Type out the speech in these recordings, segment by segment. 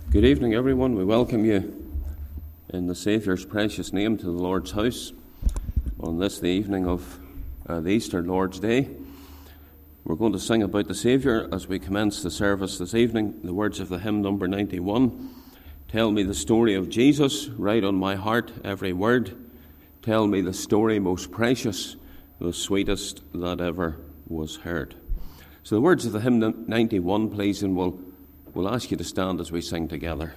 Good evening, everyone. We welcome you in the Saviour's precious name to the Lord's house on this, the evening of the Easter Lord's Day. We're going to sing about the Saviour as we commence the service this evening. The words of the hymn number 91. Tell me the story of Jesus, write on my heart every word. Tell me the story most precious, the sweetest that ever was heard. So the words of the hymn 91, please, and we'll ask you to stand as we sing together.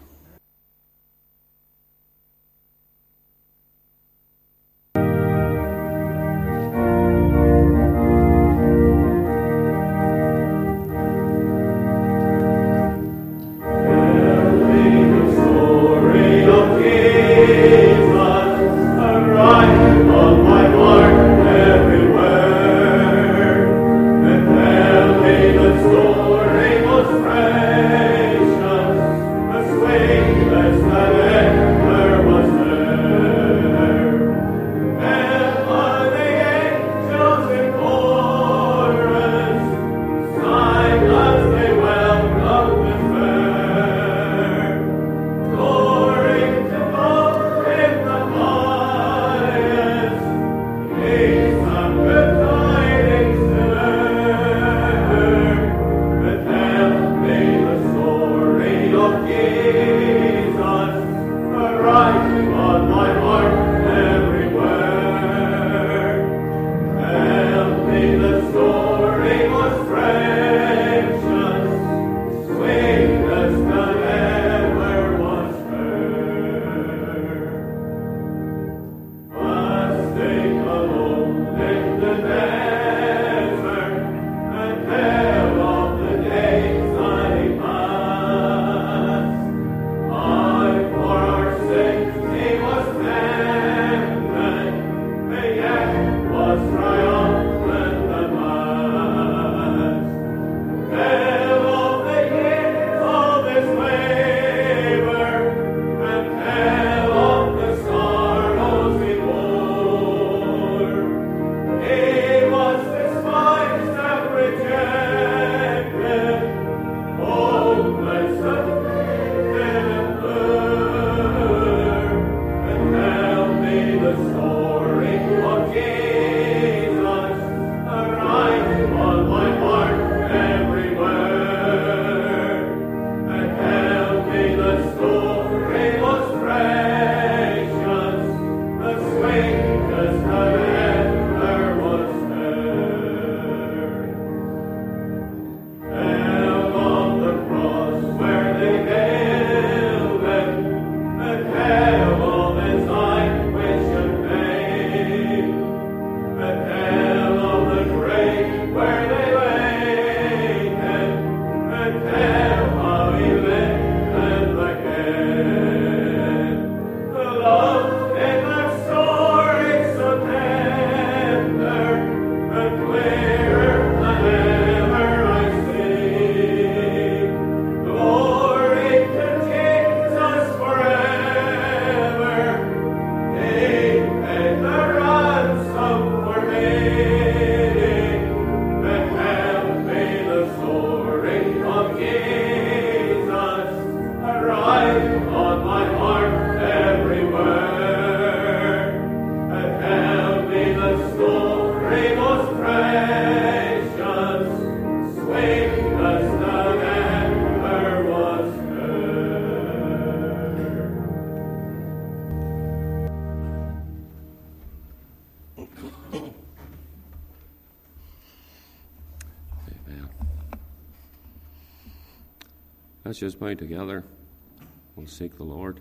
Let's just bow together. We'll seek the Lord.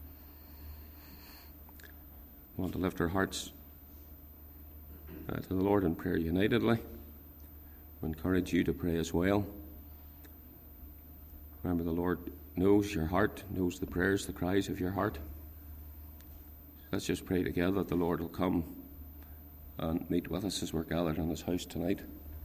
We want to lift our hearts to the Lord in prayer unitedly. We encourage you to pray as well. Remember, the Lord knows your heart, knows the prayers, the cries of your heart. Let's just pray together that the Lord will come and meet with us as we're gathered in His house tonight.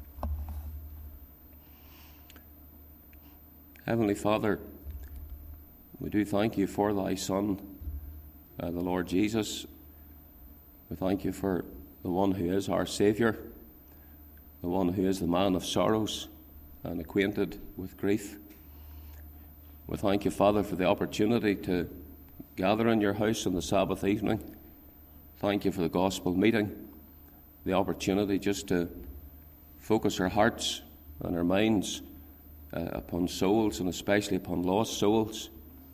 Heavenly Father, we do thank you for thy Son, the Lord Jesus. We thank you for the one who is our Saviour, the one who is the man of sorrows and acquainted with grief. We thank you, Father, for the opportunity to gather in your house on the Sabbath evening. Thank you for the gospel meeting, the opportunity just to focus our hearts and our minds upon souls, and especially upon lost souls.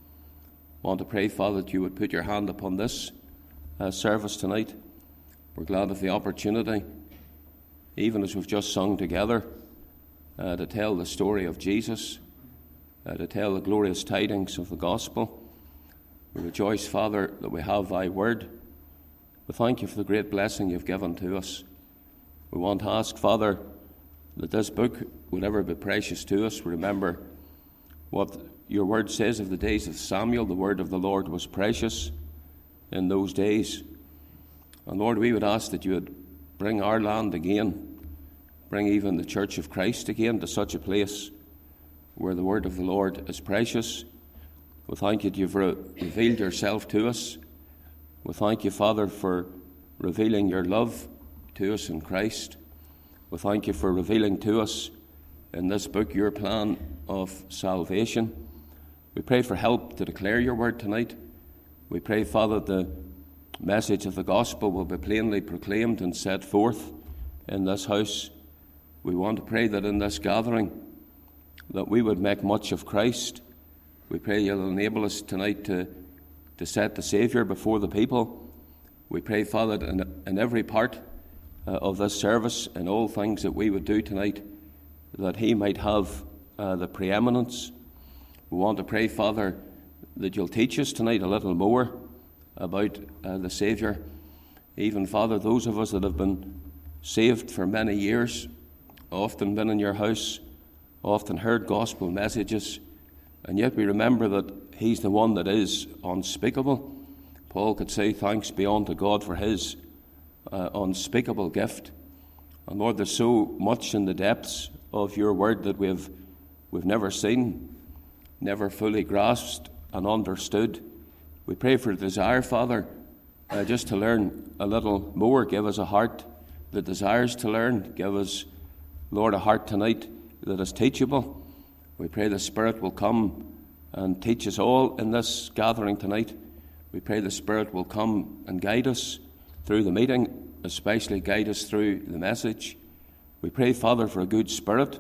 I want to pray, Father, that you would put your hand upon this service tonight. We're glad of the opportunity, even as we've just sung together, to tell the story of Jesus, to tell the glorious tidings of the gospel. We rejoice, Father, that we have thy word. We thank you for the great blessing you've given to us. We want to ask, Father, that this book would ever be precious to us. Remember what your word says of the days of Samuel. The word of the Lord was precious in those days. And Lord, we would ask that you would bring our land again, bring even the Church of Christ again to such a place where the word of the Lord is precious. We thank you that you've revealed yourself to us. We thank you, Father, for revealing your love to us in Christ. We thank you for revealing to us in this book your plan of salvation. We pray for help to declare your word tonight. We pray, Father, the message of the gospel will be plainly proclaimed and set forth in this house. We want to pray that in this gathering that we would make much of Christ. We pray you'll enable us tonight to set the Saviour before the people. We pray, Father, that in every part of this service and all things that we would do tonight, that he might have the preeminence. We want to pray, Father, that you'll teach us tonight a little more about the Saviour. Even, Father, those of us that have been saved for many years, often been in your house, often heard gospel messages, and yet we remember that he's the one that is unspeakable. Paul could say, thanks be unto God for his unspeakable gift. And Lord, there's so much in the depths of your word that we've never seen, never fully grasped and understood. We pray for a desire, Father, just to learn a little more. Give us a heart that desires to learn. Give us, Lord, a heart tonight that is teachable. We pray the Spirit will come and teach us all in this gathering tonight. We pray the Spirit will come and guide us through the meeting, especially guide us through the message. We pray, Father, for a good spirit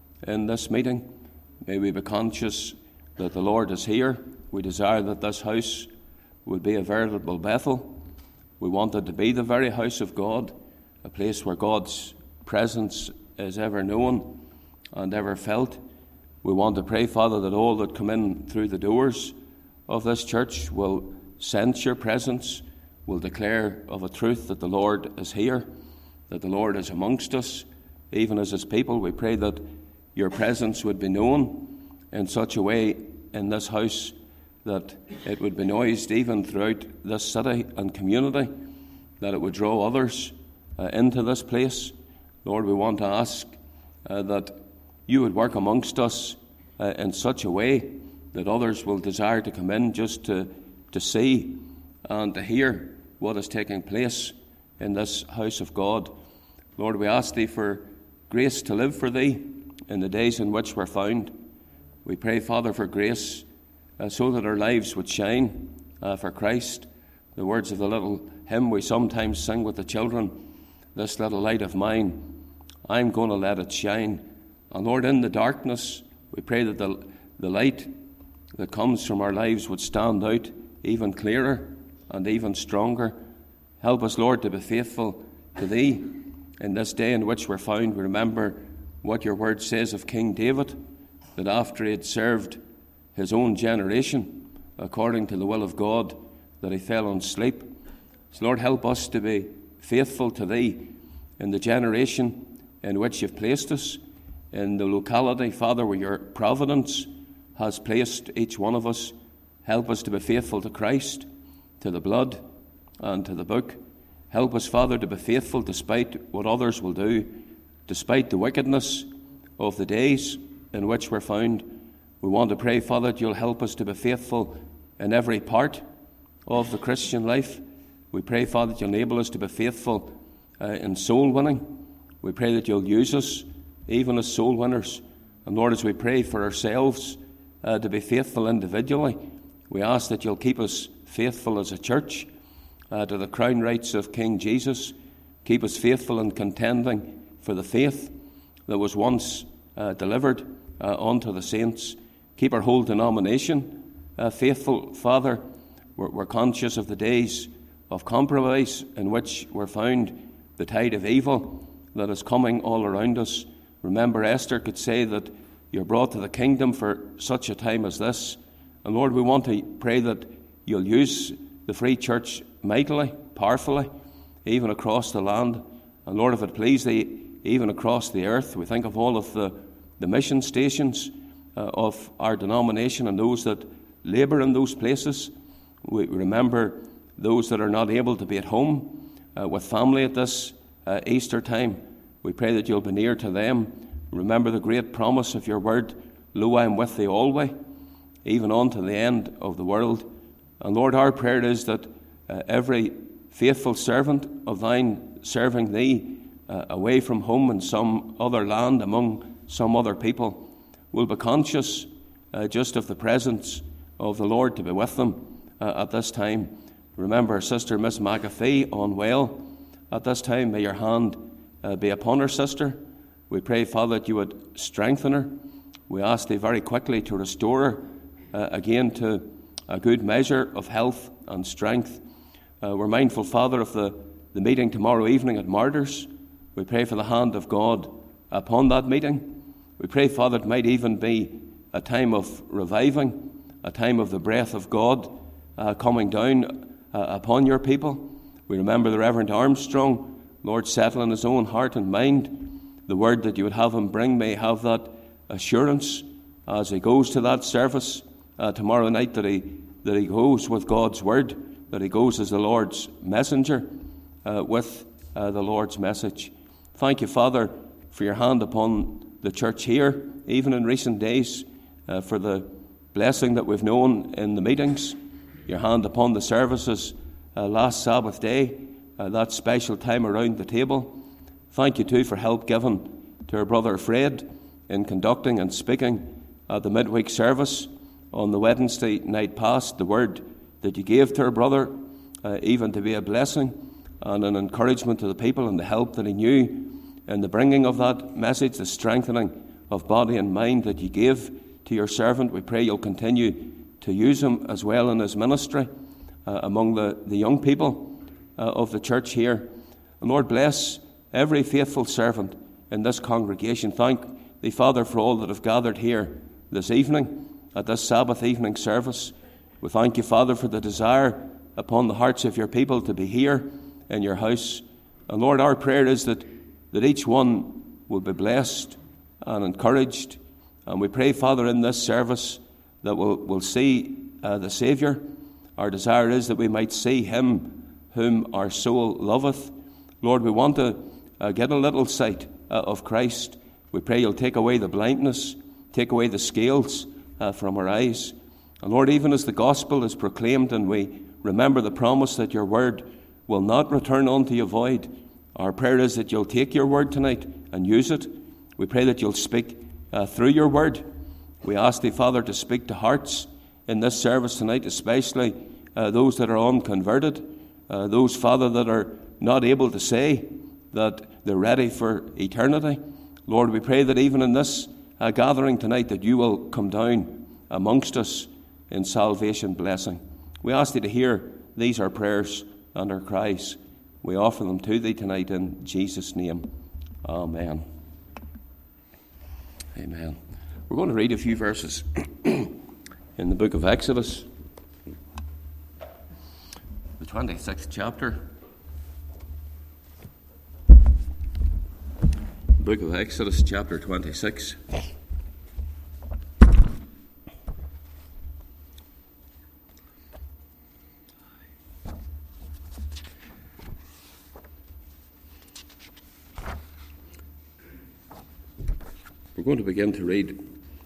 in this meeting. May we be conscious that the Lord is here. We desire that this house would be a veritable Bethel. We want it to be the very house of God, a place where God's presence is ever known and ever felt. We want to pray, Father, that all that come in through the doors of this church will sense your presence, will declare of a truth that the Lord is here, that the Lord is amongst us. Even as his people, we pray that your presence would be known in such a way in this house that it would be noised even throughout this city and community, that it would draw others into this place. Lord, we want to ask that you would work amongst us in such a way that others will desire to come in just to see and to hear what is taking place in this house of God. Lord, we ask thee for grace to live for thee in the days in which we're found. We pray, Father, for grace so that our lives would shine for Christ. The words of the little hymn we sometimes sing with the children, this little light of mine, I'm going to let it shine. And Lord, in the darkness, we pray that the light that comes from our lives would stand out even clearer and even stronger. Help us, Lord, to be faithful to thee in this day in which we're found. We remember what your word says of King David, that after he had served his own generation according to the will of God, that he fell on sleep. So Lord, help us to be faithful to thee in the generation in which you've placed us, in the locality, Father, where your providence has placed each one of us. Help us to be faithful to Christ, to the blood, and to the book. Help us, Father, to be faithful despite what others will do, despite the wickedness of the days in which we're found. We want to pray, Father, that you'll help us to be faithful in every part of the Christian life. We pray, Father, that you'll enable us to be faithful in soul winning. We pray that you'll use us even as soul winners. And Lord, as we pray for ourselves to be faithful individually. We ask that you'll keep us faithful as a church to the crown rights of King Jesus. Keep us faithful in contending for the faith that was once delivered unto the saints. Keep our whole denomination faithful, Father. We're conscious of the days of compromise in which we're found, the tide of evil that is coming all around us. Remember, Esther could say that you're brought to the kingdom for such a time as this. And Lord, we want to pray that you'll use the Free Church mightily, powerfully, even across the land. And Lord, if it please thee, even across the earth. We think of all of the mission stations of our denomination and those that labour in those places. We remember those that are not able to be at home with family at this Easter time. We pray that you'll be near to them. Remember the great promise of your word, lo, I am with thee always, even unto the end of the world. And Lord, our prayer is that every faithful servant of thine serving thee away from home in some other land among some other people will be conscious just of the presence of the Lord to be with them at this time. Remember Sister Miss McAfee unwell at this time. May your hand be upon her, sister. We pray, Father, that you would strengthen her. We ask thee very quickly to restore her again to a good measure of health and strength. We're mindful, Father, of the meeting tomorrow evening at Martyrs. We pray for the hand of God upon that meeting. We pray, Father, it might even be a time of reviving, a time of the breath of God coming down upon your people. We remember the Reverend Armstrong, Lord, settle in his own heart and mind the word that you would have him bring. May have that assurance as he goes to that service tomorrow night, that he goes with God's word, that he goes as the Lord's messenger with the Lord's message. Thank you, Father, for your hand upon the church here, even in recent days, for the blessing that we've known in the meetings, your hand upon the services last Sabbath day, that special time around the table. Thank you, too, for help given to our brother Fred in conducting and speaking at the midweek service on the Wednesday night past, the word that you gave to our brother, even to be a blessing and an encouragement to the people, and the help that he knew in the bringing of that message, the strengthening of body and mind that you gave to your servant. We pray you'll continue to use him as well in his ministry among the young people of the church here. And Lord, bless every faithful servant in this congregation. Thank thee, Father, for all that have gathered here this evening at this Sabbath evening service. We thank you, Father, for the desire upon the hearts of your people to be here in your house. And Lord, our prayer is that each one will be blessed and encouraged. And we pray, Father, in this service that we'll see the Saviour. Our desire is that we might see him whom our soul loveth. Lord, we want to get a little sight of Christ. We pray you'll take away the blindness, take away the scales from our eyes. And Lord, even as the gospel is proclaimed and we remember the promise that your word will not return unto you void, our prayer is that you'll take your word tonight and use it. We pray that you'll speak through your word. We ask thee, Father, to speak to hearts in this service tonight, especially those that are unconverted, those, Father, that are not able to say that they're ready for eternity. Lord, we pray that even in this gathering tonight, that you will come down amongst us in salvation blessing. We ask thee to hear these our prayers and our cries. We offer them to thee tonight in Jesus' name. Amen. Amen. We're going to read a few verses in the book of Exodus, the 26th chapter. Book of Exodus, chapter 26. We're going to begin to read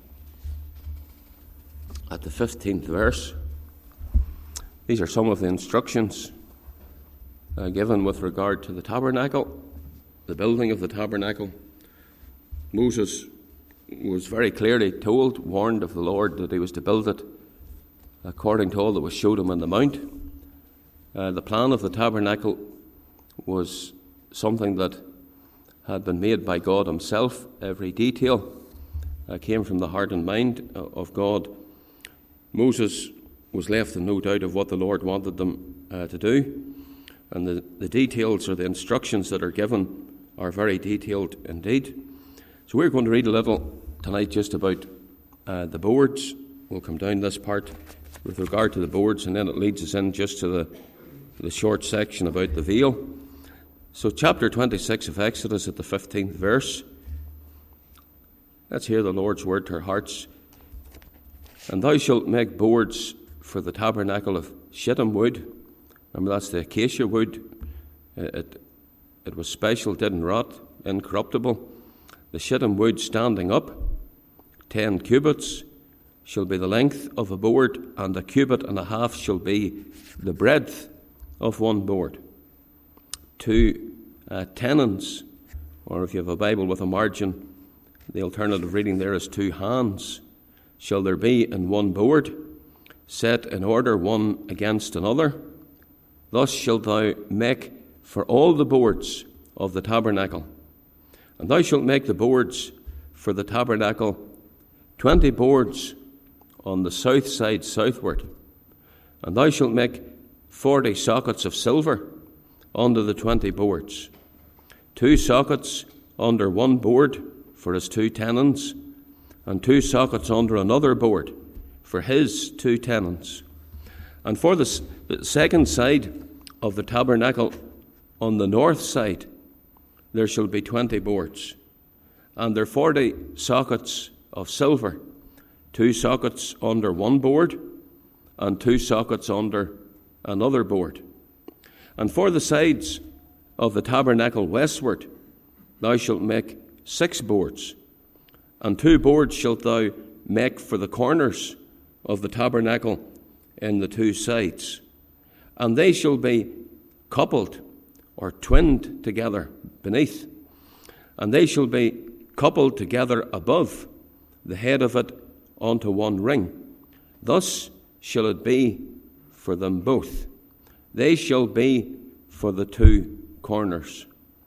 at the 15th verse. These are some of the instructions given with regard to the tabernacle, the building of the tabernacle. Moses was very clearly warned of the Lord that he was to build it according to all that was showed him on the mount. The plan of the tabernacle was something that had been made by God himself. Every detail came from the heart and mind of God. Moses was left in no doubt of what the Lord wanted them to do. And the details or the instructions that are given are very detailed indeed. So we're going to read a little tonight just about the boards. We'll come down this part with regard to the boards, and then it leads us in just to the short section about the veil. So chapter 26 of Exodus at the 15th verse. Let's hear the Lord's word to our hearts. And thou shalt make boards for the tabernacle of shittim wood. Remember, that's the acacia wood. It was special, didn't rot, incorruptible. The shittim wood standing up, 10 cubits shall be the length of a board, and 1.5 cubits shall be the breadth of one board. 2 tenons, or if you have a Bible with a margin, the alternative reading there is 2 hands, shall there be in one board, set in order one against another. Thus shalt thou make for all the boards of the tabernacle. And thou shalt make the boards for the tabernacle 20 boards on the south side southward. And thou shalt make 40 sockets of silver under the 20 boards. 2 sockets under one board for his 2 tenons, and 2 sockets under another board for his 2 tenons. And for the second side of the tabernacle on the north side, there shall be 20 boards, and there 40 sockets of silver, 2 sockets under one board, and 2 sockets under another board. And for the sides of the tabernacle westward, thou shalt make 6 boards, and 2 boards shalt thou make for the corners of the tabernacle in the 2 sides. And they shall be coupled or twinned together beneath, and they shall be coupled together above the head of it unto one ring. Thus shall it be for them both. They shall be for the 2 corners.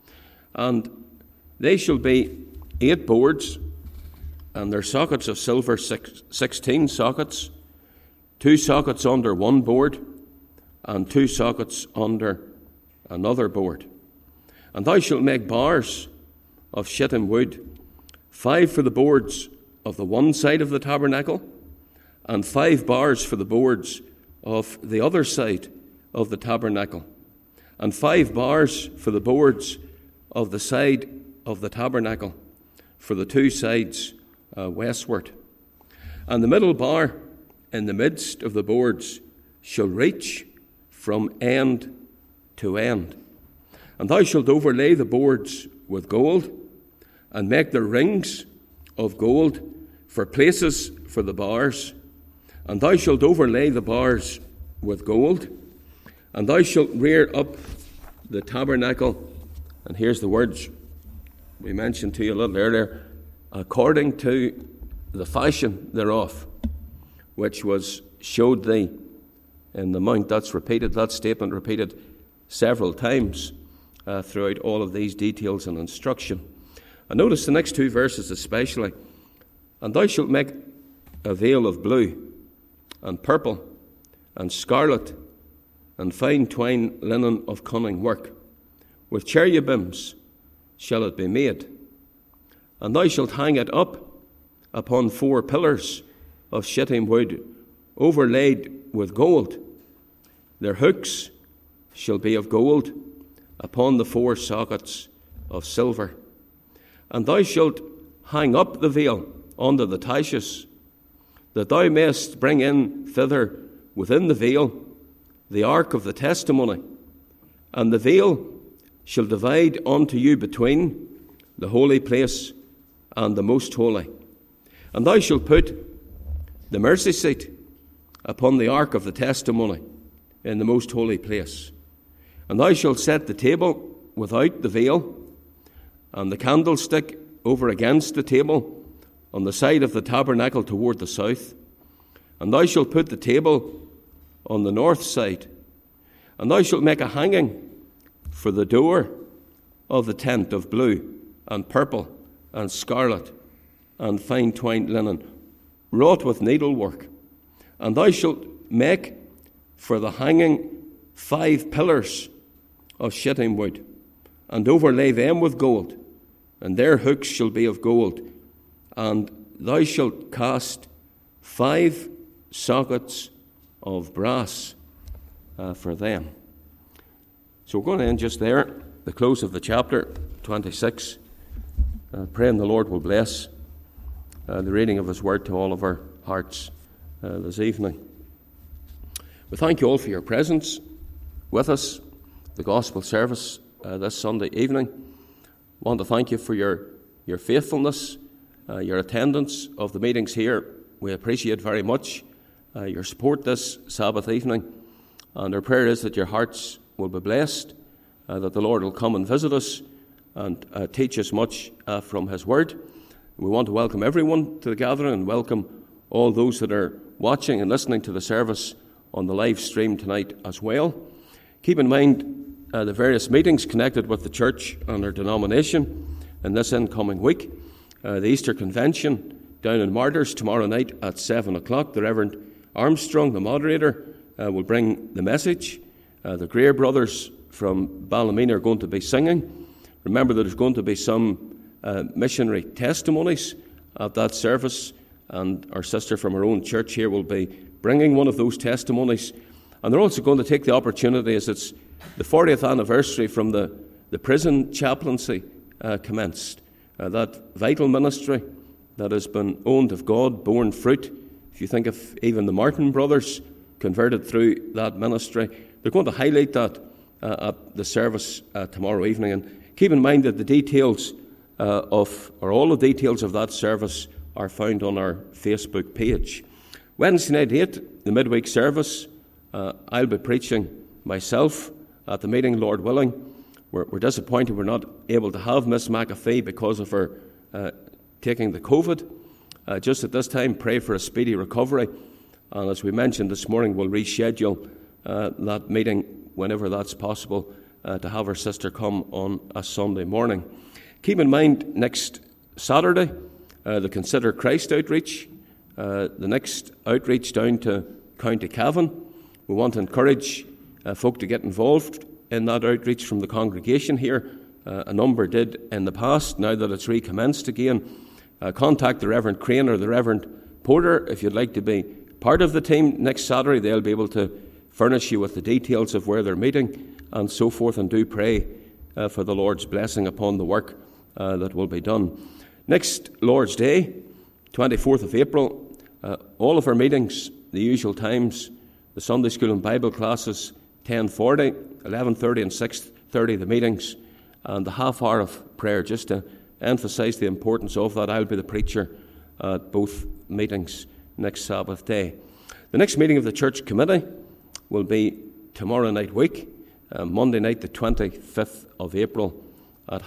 And they shall be 8 boards, and their sockets of silver 16 sockets, 2 sockets under one board, and 2 sockets under another board. And thou shalt make bars of shittim wood, 5 for the boards of the one side of the tabernacle, and 5 bars for the boards of the other side of the tabernacle, and 5 bars for the boards of the side of the tabernacle, for the 2 sides westward. And the middle bar in the midst of the boards shall reach from end to end. And thou shalt overlay the boards with gold, and make the rings of gold for places for the bars. And thou shalt overlay the bars with gold, and thou shalt rear up the tabernacle. And here's the words we mentioned to you a little earlier, according to the fashion thereof, which was showed thee in the mount. That's repeated, that statement repeated several times throughout all of these details and instruction. And notice the next 2 verses especially. And thou shalt make a veil of blue and purple and scarlet and fine twine linen of cunning work. With cherubims shall it be made. And thou shalt hang it up upon 4 pillars of shittim wood, overlaid with gold. Their hooks shall be of gold upon the 4 sockets of silver. And thou shalt hang up the veil under the taches, that thou mayest bring in thither within the veil the ark of the testimony. And the veil shall divide unto you between the holy place and the most holy. And thou shalt put the mercy seat upon the ark of the testimony in the most holy place. And thou shalt set the table without the veil, and the candlestick over against the table on the side of the tabernacle toward the south. And thou shalt put the table on the north side. And thou shalt make a hanging for the door of the tent of blue and purple and scarlet and fine twined linen, wrought with needlework. And thou shalt make for the hanging 5 pillars of shittim wood, and overlay them with gold, and their hooks shall be of gold. And thou shalt cast 5 sockets of brass for them. So we're going to end just there, the close of the chapter 26. Praying the Lord will bless the reading of His word to all of our hearts this evening. We thank you all for your presence with us, the gospel service this Sunday evening. I want to thank you for your faithfulness, your attendance of the meetings here. We appreciate very much your support this Sabbath evening. And our prayer is that your hearts will be blessed, that the Lord will come and visit us and teach us much from His word. We want to welcome everyone to the gathering and welcome all those that are watching and listening to the service on the live stream tonight as well. Keep in mind the various meetings connected with the church and our denomination in this incoming week. The Easter Convention down in Martyrs tomorrow night at 7 o'clock. The Reverend Armstrong, the moderator, will bring the message. The Greer brothers from Ballymena are going to be singing. Remember that there's going to be some missionary testimonies at that service, and our sister from our own church here will be bringing one of those testimonies. And they're also going to take the opportunity, as it's the 40th anniversary from the prison chaplaincy commenced, that vital ministry that has been owned of God, borne fruit. If you think of even the Martin brothers converted through that ministry, they're going to highlight that at the service tomorrow evening. And keep in mind that the details all the details of that service are found on our Facebook page. Wednesday night 8, the midweek service, I'll be preaching myself at the meeting, Lord willing. We're disappointed we're not able to have Miss McAfee because of her taking the COVID. Just at this time, pray for a speedy recovery. And as we mentioned this morning, we'll reschedule that meeting whenever that's possible to have our sister come on a Sunday morning. Keep in mind, next Saturday, the Consider Christ outreach, the next outreach down to County Cavan. We want to encourage folk to get involved in that outreach from the congregation here. A number did in the past. Now that it's recommenced again, contact the Reverend Crane or the Reverend Porter if you'd like to be part of the team next Saturday. They'll be able to furnish you with the details of where they're meeting and so forth, and do pray for the Lord's blessing upon the work that will be done. Next Lord's Day, 24th of April, all of our meetings, the usual times, the Sunday school and Bible classes, 10:40, 11:30 and 6:30 the meetings, and the half hour of prayer, just to emphasise the importance of that. I'll be the preacher at both meetings next Sabbath day. The next meeting of the church committee will be tomorrow night week, Monday night the 25th of April at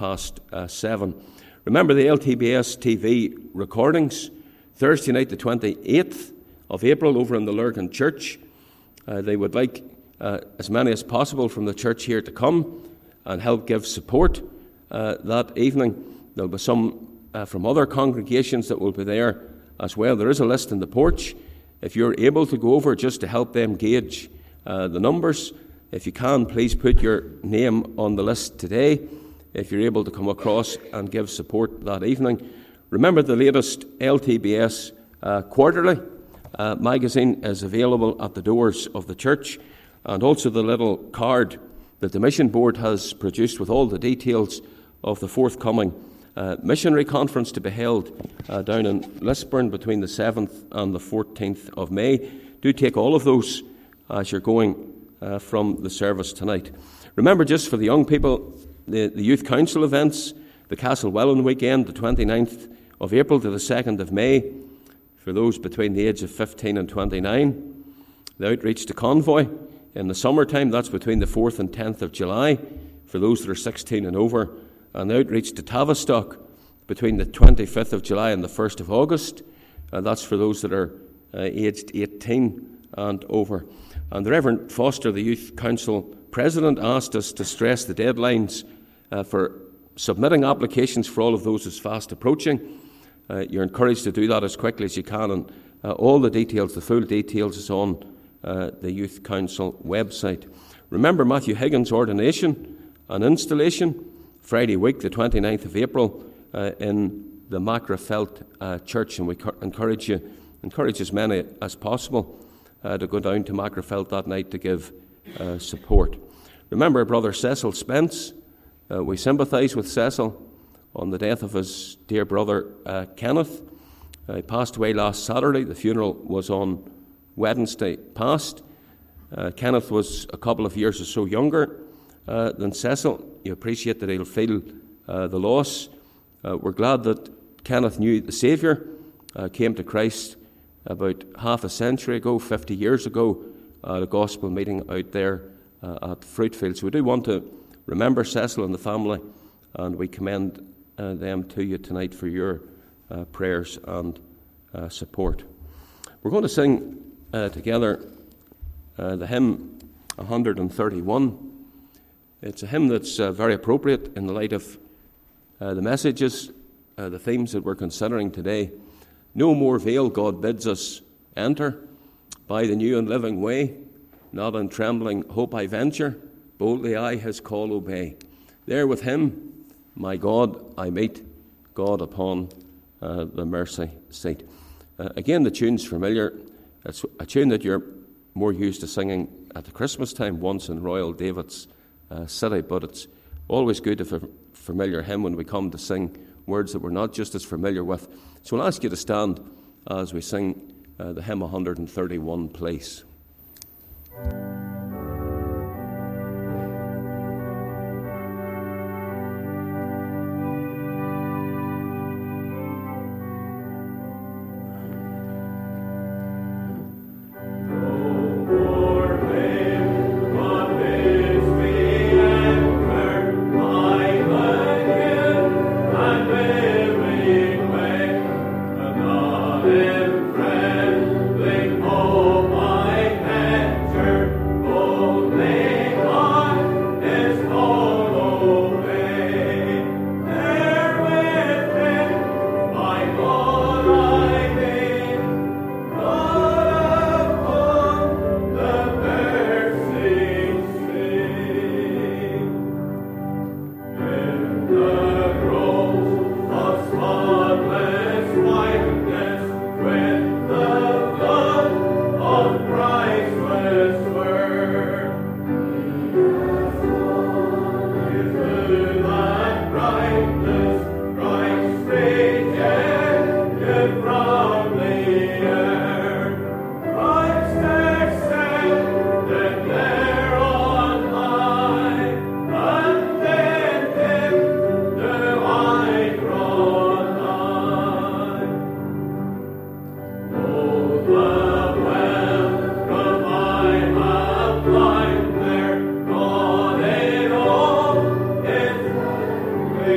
7:30. Remember the LTBS TV recordings, Thursday night the 28th of April over in the Lurgan Church. They would like as many as possible from the church here to come and help give support that evening. There'll be some from other congregations that will be there as well. There is a list in the porch. If you're able to go over just to help them gauge the numbers, if you can, please put your name on the list today if you're able to come across and give support that evening. Remember, the latest LTBS quarterly magazine is available at the doors of the church, and also the little card that the Mission Board has produced with all the details of the forthcoming missionary conference to be held down in Lisburn between the 7th and the 14th of May. Do take all of those as you're going from the service tonight. Remember, just for the young people, the Youth Council events, the Castlewellan weekend, the 29th of April to the 2nd of May, for those between the age of 15 and 29. The outreach to Convoy in the summertime, that's between the 4th and 10th of July, for those that are 16 and over. And the outreach to Tavistock between the 25th of July and the 1st of August. That's for those that are aged 18 and over. And the Reverend Foster, the Youth Council President, asked us to stress the deadlines for submitting applications for all of those is fast approaching. You're encouraged to do that as quickly as you can, and all the details, the full details, is on the Youth Council website. Remember Matthew Higgins' ordination and installation Friday week, the 29th of April, in the Macrafelt Church, and we encourage as many as possible to go down to Macrafelt that night to give support. Remember Brother Cecil Spence. We sympathise with Cecil on the death of his dear brother Kenneth. He passed away last Saturday. The funeral was on Wednesday past. Kenneth was a couple of years or so younger than Cecil. You appreciate that he'll feel the loss. We're glad that Kenneth knew the Saviour, came to Christ about half a century ago, 50 years ago, at a gospel meeting out there at Fruitfield. So we do want to remember Cecil and the family, and we commend them to you tonight for your prayers and support. We're going to sing together the hymn 131. It's a hymn that's very appropriate in the light of the messages, the themes that we're considering today. No more veil God bids us enter, by the new and living way, not in trembling hope I venture, boldly I his call obey. There with him, my God, I meet, God upon the mercy seat. Again, the tune's familiar. It's a tune that you're more used to singing at the Christmas time, once in Royal David's City, but it's always good to familiar hymn when we come to sing words that we're not just as familiar with. So I'll ask you to stand as we sing the hymn 131, please.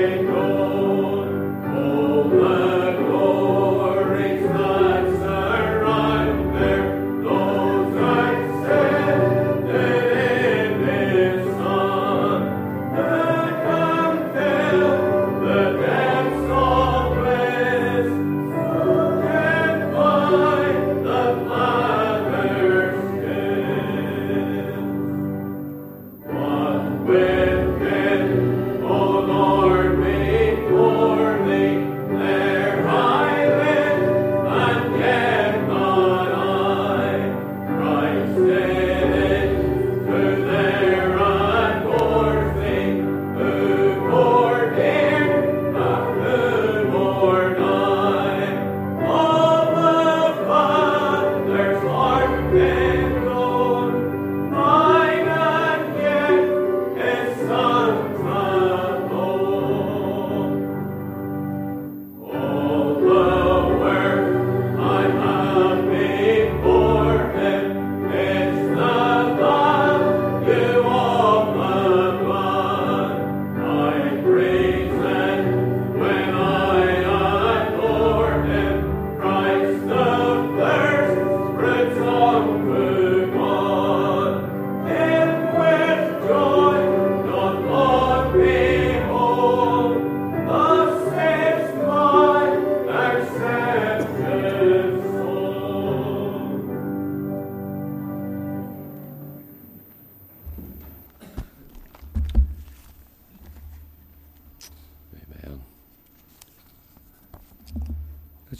The glories that surround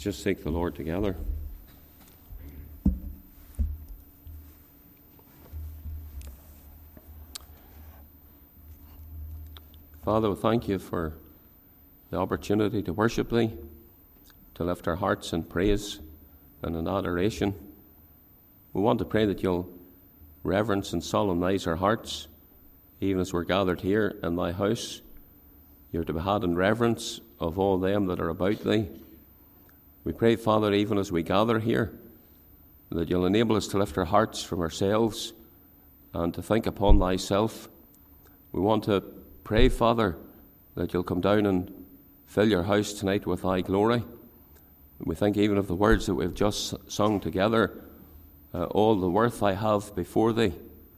just seek the Lord together. Father, we thank you for the opportunity to worship thee, to lift our hearts in praise and in adoration. We want to pray that you'll reverence and solemnize our hearts, even as we're gathered here in thy house. You're to be had in reverence of all them that are about thee. We pray, Father, even as we gather here, that you'll enable us to lift our hearts from ourselves and to think upon thyself. We want to pray, Father, that you'll come down and fill your house tonight with thy glory. We think even of the words that we've just sung together. All the worth I have before thee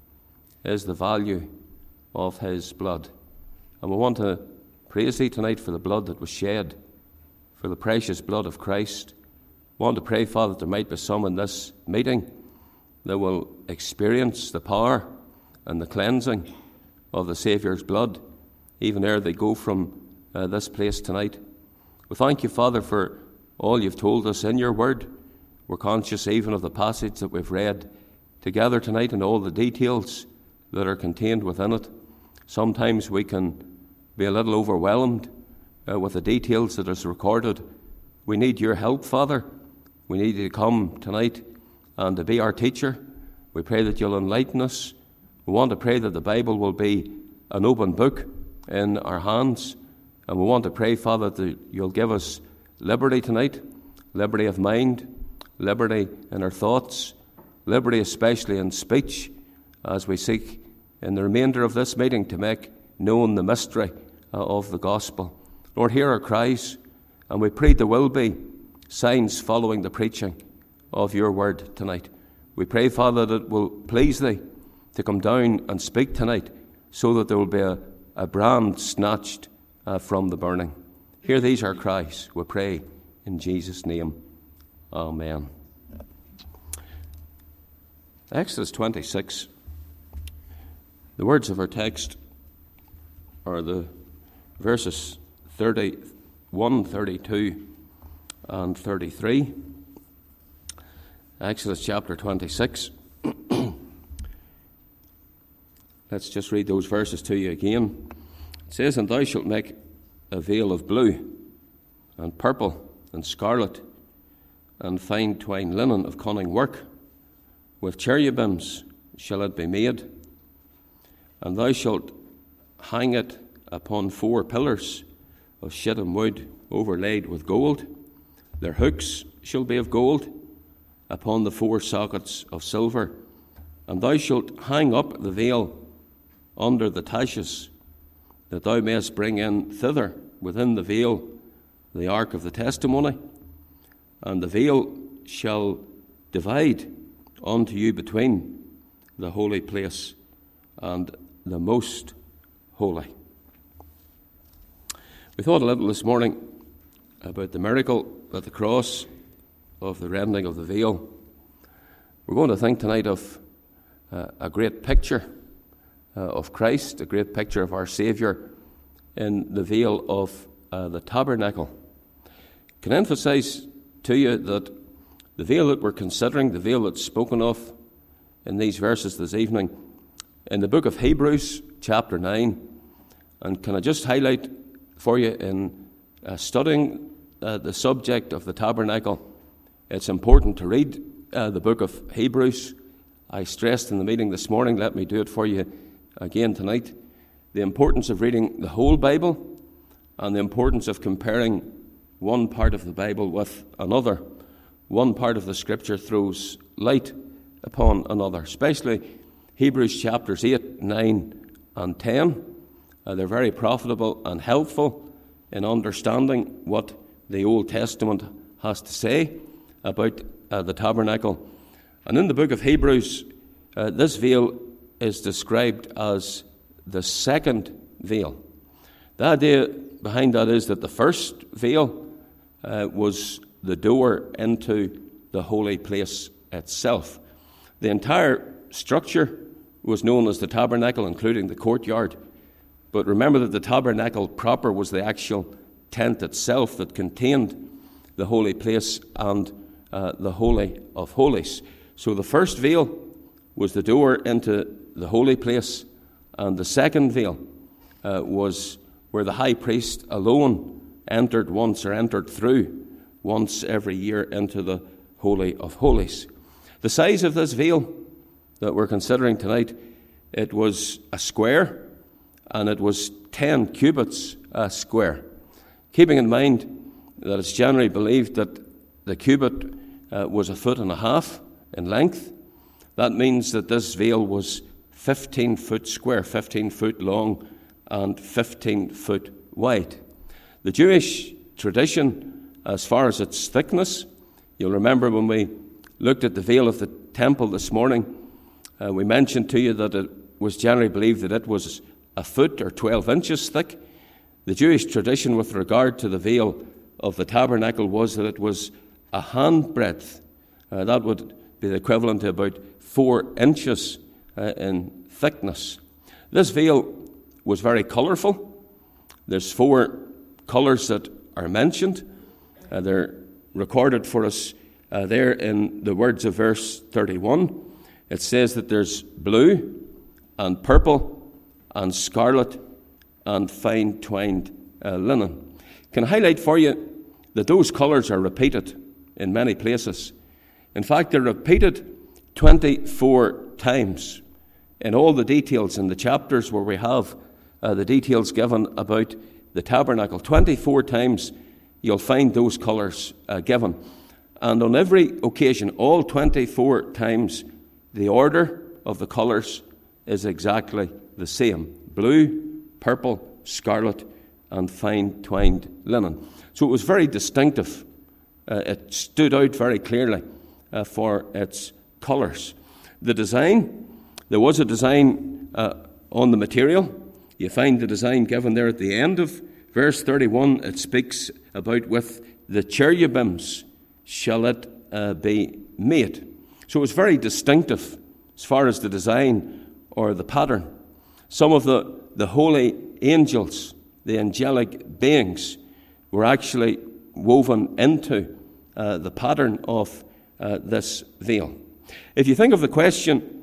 is the value of his blood. And we want to praise thee tonight for the blood that was shed, for the precious blood of Christ. We want to pray, Father, that there might be some in this meeting that will experience the power and the cleansing of the Saviour's blood, even ere they go from this place tonight. We thank you, Father, for all you've told us in your word. We're conscious even of the passage that we've read together tonight and all the details that are contained within it. Sometimes we can be a little overwhelmed with the details that is recorded. We need your help, Father. We need you to come tonight and to be our teacher. We pray that you'll enlighten us. We want to pray that the Bible will be an open book in our hands. And we want to pray, Father, that you'll give us liberty tonight, liberty of mind, liberty in our thoughts, liberty especially in speech, as we seek in the remainder of this meeting to make known the mystery of the gospel. Lord, hear our cries, and we pray there will be signs following the preaching of your word tonight. We pray, Father, that it will please thee to come down and speak tonight so that there will be a brand snatched from the burning. Hear these our cries, we pray in Jesus' name. Amen. Exodus 26. The words of our text are the verses 31, 32, and 33. Exodus chapter 26. Let's just read those verses to you again. It says, "And thou shalt make a veil of blue, and purple, and scarlet, and fine twined linen of cunning work. With cherubims shall it be made. And thou shalt hang it upon 4 pillars of shittim wood overlaid with gold. Their hooks shall be of gold, upon the 4 sockets of silver. And thou shalt hang up the veil under the taches, that thou mayest bring in thither within the veil the ark of the testimony. And the veil shall divide unto you between the holy place and the most holy." We thought a little this morning about the miracle at the cross of the rending of the veil. We're going to think tonight of a great picture of Christ, a great picture of our Saviour in the veil of the tabernacle. Can I emphasise to you that the veil that we're considering, the veil that's spoken of in these verses this evening, in the book of Hebrews, chapter 9, and can I just highlight for you in studying the subject of the tabernacle, it's important to read the book of Hebrews. I stressed in the meeting this morning, let me do it for you again tonight, the importance of reading the whole Bible and the importance of comparing one part of the Bible with another. One part of the Scripture throws light upon another, especially Hebrews chapters 8, 9 and 10. They're very profitable and helpful in understanding what the Old Testament has to say about the tabernacle. And in the book of Hebrews, this veil is described as the second veil. The idea behind that is that the first veil was the door into the holy place itself. The entire structure was known as the tabernacle, including the courtyard. But remember that the tabernacle proper was the actual tent itself that contained the holy place and the Holy of Holies. So the first veil was the door into the holy place, and the second veil was where the high priest alone entered once, or entered through once every year, into the Holy of Holies. The size of this veil that we're considering tonight, it was a square, and it was 10 cubits square. Keeping in mind that it's generally believed that the cubit was 1.5 feet in length. That means that this veil was 15 foot square, 15 foot long, and 15 foot wide. The Jewish tradition, as far as its thickness, you'll remember when we looked at the veil of the temple this morning, we mentioned to you that it was generally believed that it was 1 foot or 12 inches thick. The Jewish tradition with regard to the veil of the tabernacle was that it was a handbreadth. That would be the equivalent to about 4 inches in thickness. This veil was very colourful. There's 4 colours that are mentioned. They're recorded for us there in the words of verse 31. It says that there's blue and purple and scarlet and fine twined linen. Can I highlight for you that those colours are repeated in many places. In fact, they're repeated 24 times in all the details in the chapters where we have the details given about the tabernacle. 24 times you'll find those colours given. And on every occasion, all 24 times, the order of the colours is exactly the same. Blue, purple, scarlet, and fine twined linen. So it was very distinctive. It stood out very clearly for its colours. The design, there was a design on the material. You find the design given there at the end of verse 31. It speaks about with the cherubims shall it be made. So it was very distinctive as far as the design or the pattern. Some of the holy angels, the angelic beings, were actually woven into the pattern of this veil. If you think of the question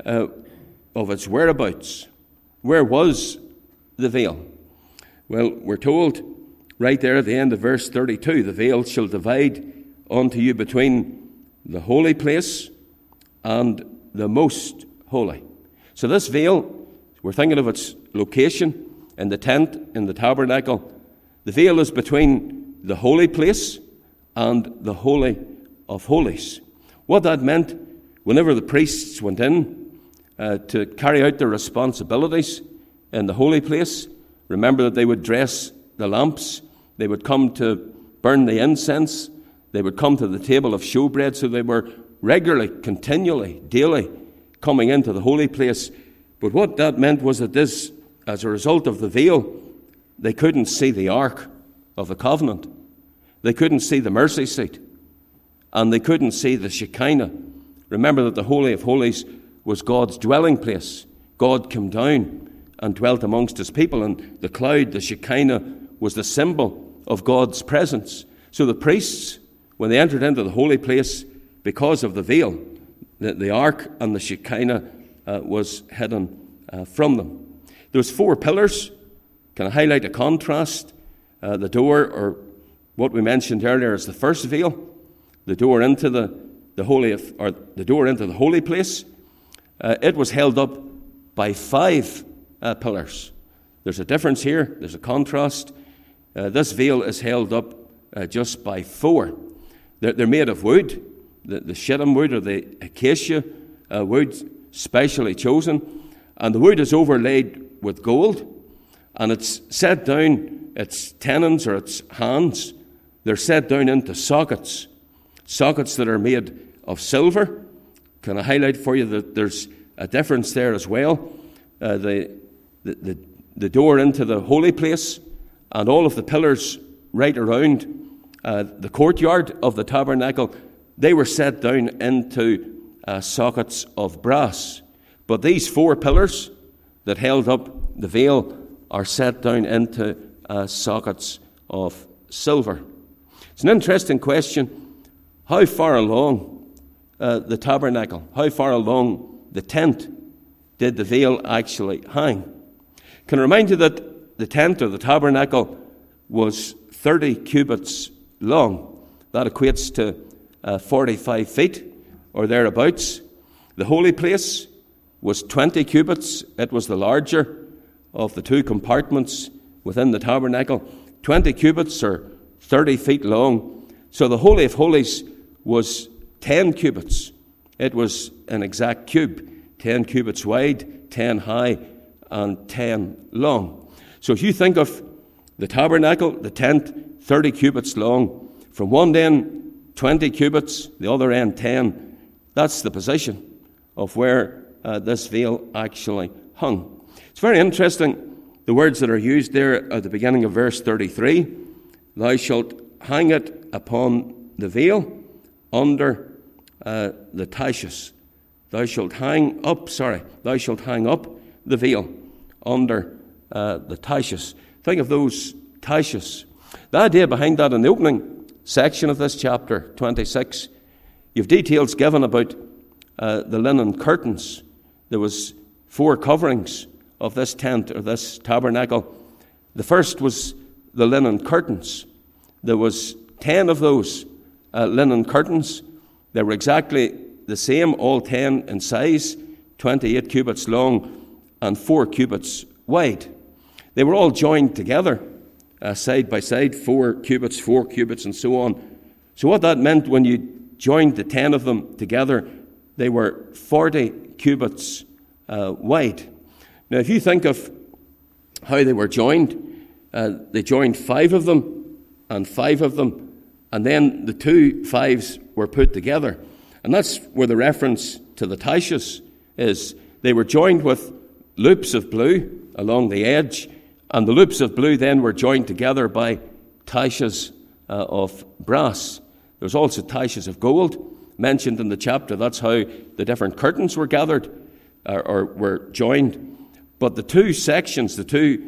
of its whereabouts, where was the veil? Well, we're told right there at the end of verse 32, the veil shall divide unto you between the holy place and the most holy. So this veil, we're thinking of its location in the tent, in the tabernacle. The veil is between the holy place and the Holy of Holies. What that meant, whenever the priests went in to carry out their responsibilities in the holy place, remember that they would dress the lamps, they would come to burn the incense, they would come to the table of showbread, so they were regularly, continually, daily coming into the holy place. But what that meant was that this, as a result of the veil, they couldn't see the Ark of the Covenant. They couldn't see the mercy seat. And they couldn't see the Shekinah. Remember that the Holy of Holies was God's dwelling place. God came down and dwelt amongst his people, and the cloud, the Shekinah, was the symbol of God's presence. So the priests, when they entered into the holy place, because of the veil, the Ark and the Shekinah was hidden from them. There was 4 pillars. Can I highlight a contrast? The door, or what we mentioned earlier, is the first veil. The door into the holy place. It was held up by 5 pillars. There's a difference here. There's a contrast. This veil is held up just by 4. They're made of wood, the shittim wood or the acacia wood, specially chosen, and the wood is overlaid with gold, and it's set down, its tenons or its hands, they're set down into sockets that are made of silver. Can I highlight for you that there's a difference there as well? The door into the holy place and all of the pillars right around the courtyard of the tabernacle, they were set down into sockets of brass. But these 4 pillars that held up the veil are set down into sockets of silver. It's an interesting question. How far along the tabernacle, how far along the tent did the veil actually hang? Can I remind you that the tent or the tabernacle was 30 cubits long. That equates to 45 feet or thereabouts. The holy place was 20 cubits. It was the larger of the two compartments within the tabernacle. 20 cubits or 30 feet long. So the Holy of Holies was 10 cubits. It was an exact cube, 10 cubits wide, 10 high, and 10 long. So if you think of the tabernacle, the tent, 30 cubits long, from one end 20 cubits, the other end 10, that's the position of where this veil actually hung. It's very interesting, the words that are used there at the beginning of verse 33. Thou shalt hang it upon the veil under the taches. Thou shalt hang up the veil under the taches. Think of those taches. The idea behind that in the opening section of this chapter 26, you have details given about the linen curtains. There was 4 coverings of this tent or this tabernacle. The first was the linen curtains. There was 10 of those linen curtains. They were exactly the same, all 10 in size, 28 cubits long and 4 cubits wide. They were all joined together, side by side, 4 cubits, and so on. So what that meant, when you joined the 10 of them together, they were 40 cubits wide. Now, if you think of how they were joined, they joined 5 of them, and then the 2 5s were put together. And that's where the reference to the taches is. They were joined with loops of blue along the edge, and the loops of blue then were joined together by taches of brass. There's also taches of gold mentioned in the chapter. That's how the different curtains were gathered or were joined. But the two sections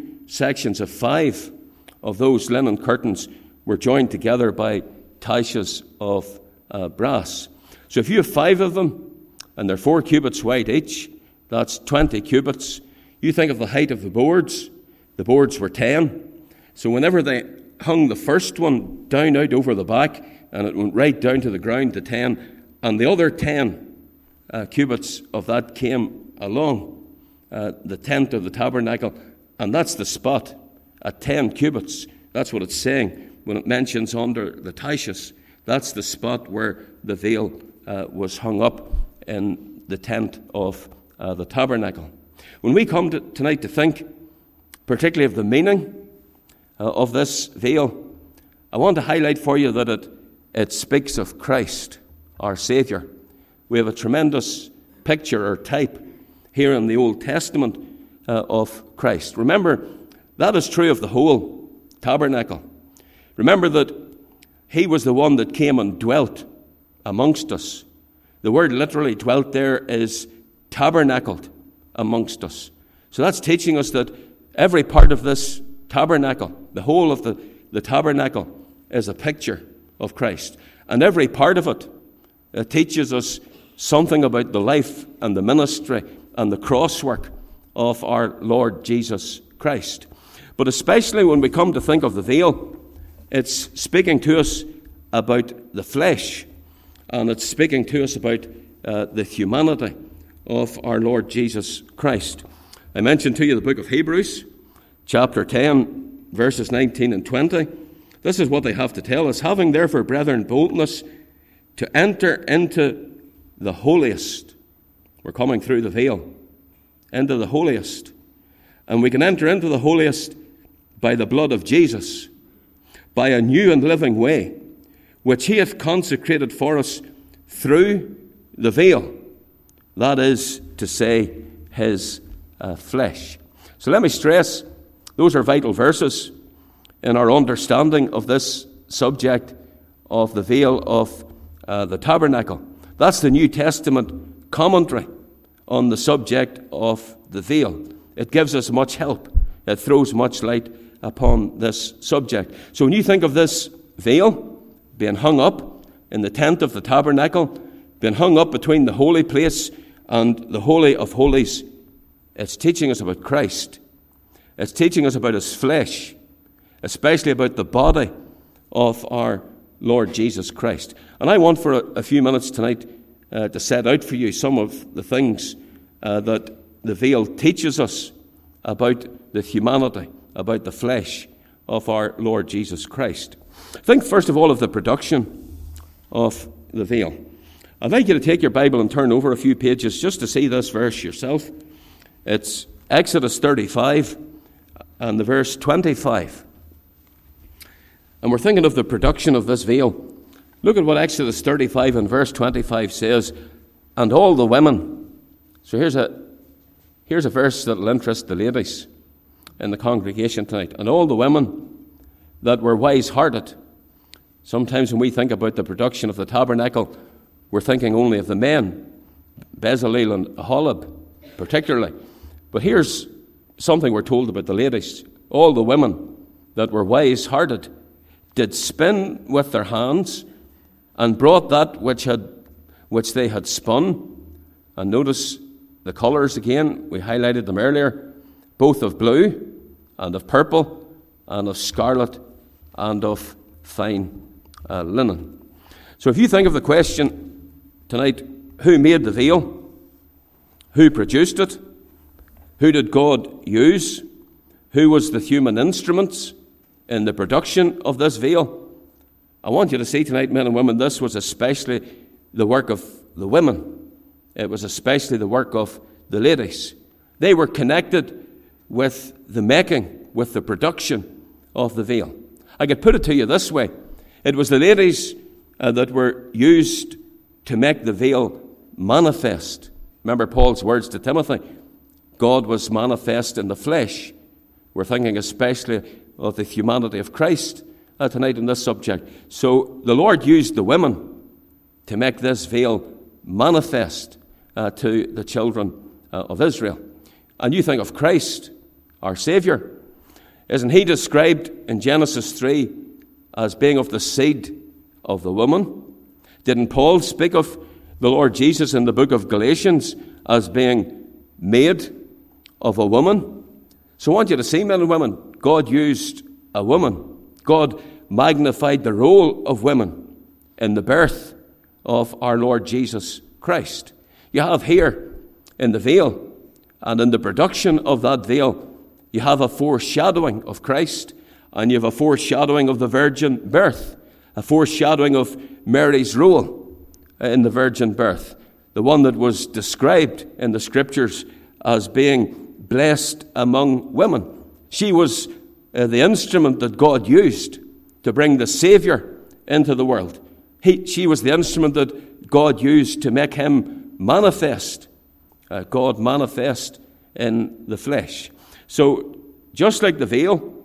of 5 of those linen curtains were joined together by taches of brass. So if you have 5 of them, and they're 4 cubits wide each, that's 20 cubits. You think of the height of the boards. The boards were 10. So whenever they hung the first one down out over the back, and it went right down to the ground to 10, and the other 10 cubits of that came along the tent of the tabernacle, and that's the spot at 10 cubits. That's what it's saying when it mentions under the taches. That's the spot where the veil was hung up in the tent of the tabernacle. When we come tonight to think particularly of the meaning of this veil, I want to highlight for you that it speaks of Christ, our Saviour. We have a tremendous picture or type here in the Old Testament of Christ. Remember, that is true of the whole tabernacle. Remember that he was the one that came and dwelt amongst us. The word literally dwelt there is tabernacled amongst us. So that's teaching us that every part of this tabernacle, the whole of the tabernacle, is a picture of Christ. And every part of it teaches us something about the life and the ministry and the crosswork of our Lord Jesus Christ. But especially when we come to think of the veil, it's speaking to us about the flesh, and it's speaking to us about the humanity of our Lord Jesus Christ. I mentioned to you the book of Hebrews, chapter 10, verses 19 and 20. This is what they have to tell us. Having therefore, brethren, boldness to enter into the holiest. We're coming through the veil into the holiest. And we can enter into the holiest by the blood of Jesus, by a new and living way, which he hath consecrated for us through the veil. That is to say, his flesh. So let me stress, those are vital verses in our understanding of this subject of the veil of the tabernacle. That's the New Testament commentary on the subject of the veil. It gives us much help. It throws much light upon this subject. So when you think of this veil, being hung up in the tent of the tabernacle, being hung up between the holy place and the Holy of Holies. It's teaching us about Christ. It's teaching us about his flesh, especially about the body of our Lord Jesus Christ. And I want for a few minutes tonight to set out for you some of the things that the veil teaches us about the humanity, about the flesh of our Lord Jesus Christ. Think first of all of the production of the veil. I'd like you to take your Bible and turn over a few pages just to see this verse yourself. It's Exodus 35 and the verse 25. And we're thinking of the production of this veil. Look at what Exodus 35 and verse 25 says. And all the women. So here's a verse that will interest the ladies in the congregation tonight. And all the women that were wise-hearted. Sometimes when we think about the production of the tabernacle, we're thinking only of the men, Bezalel and Aholiab particularly. But here's something we're told about the ladies. All the women that were wise-hearted did spin with their hands and brought that which they had spun. And notice the colours again, we highlighted them earlier, both of blue and of purple and of scarlet and of fine linen. So if you think of the question tonight, who made the veil? Who produced it? Who did God use? Who was the human instruments in the production of this veil? I want you to see tonight, men and women, this was especially the work of the women. It was especially the work of the ladies. They were connected with the making, with the production of the veil. I could put it to you this way. It was the ladies that were used to make the veil manifest. Remember Paul's words to Timothy. God was manifest in the flesh. We're thinking especially of the humanity of Christ tonight in this subject. So the Lord used the women to make this veil manifest to the children of Israel. And you think of Christ, our Saviour. Isn't he described in Genesis 3 as being of the seed of the woman? Didn't Paul speak of the Lord Jesus in the book of Galatians as being made of a woman? So I want you to see, men and women, God used a woman. God magnified the role of women in the birth of our Lord Jesus Christ. You have here in the veil and in the production of that veil, you have a foreshadowing of Christ and you have a foreshadowing of the virgin birth, a foreshadowing of Mary's role in the virgin birth, the one that was described in the scriptures as being blessed among women. She was the instrument that God used to bring the Saviour into the world. She was the instrument that God used to make him manifest, God manifest in the flesh. So, just like the veil,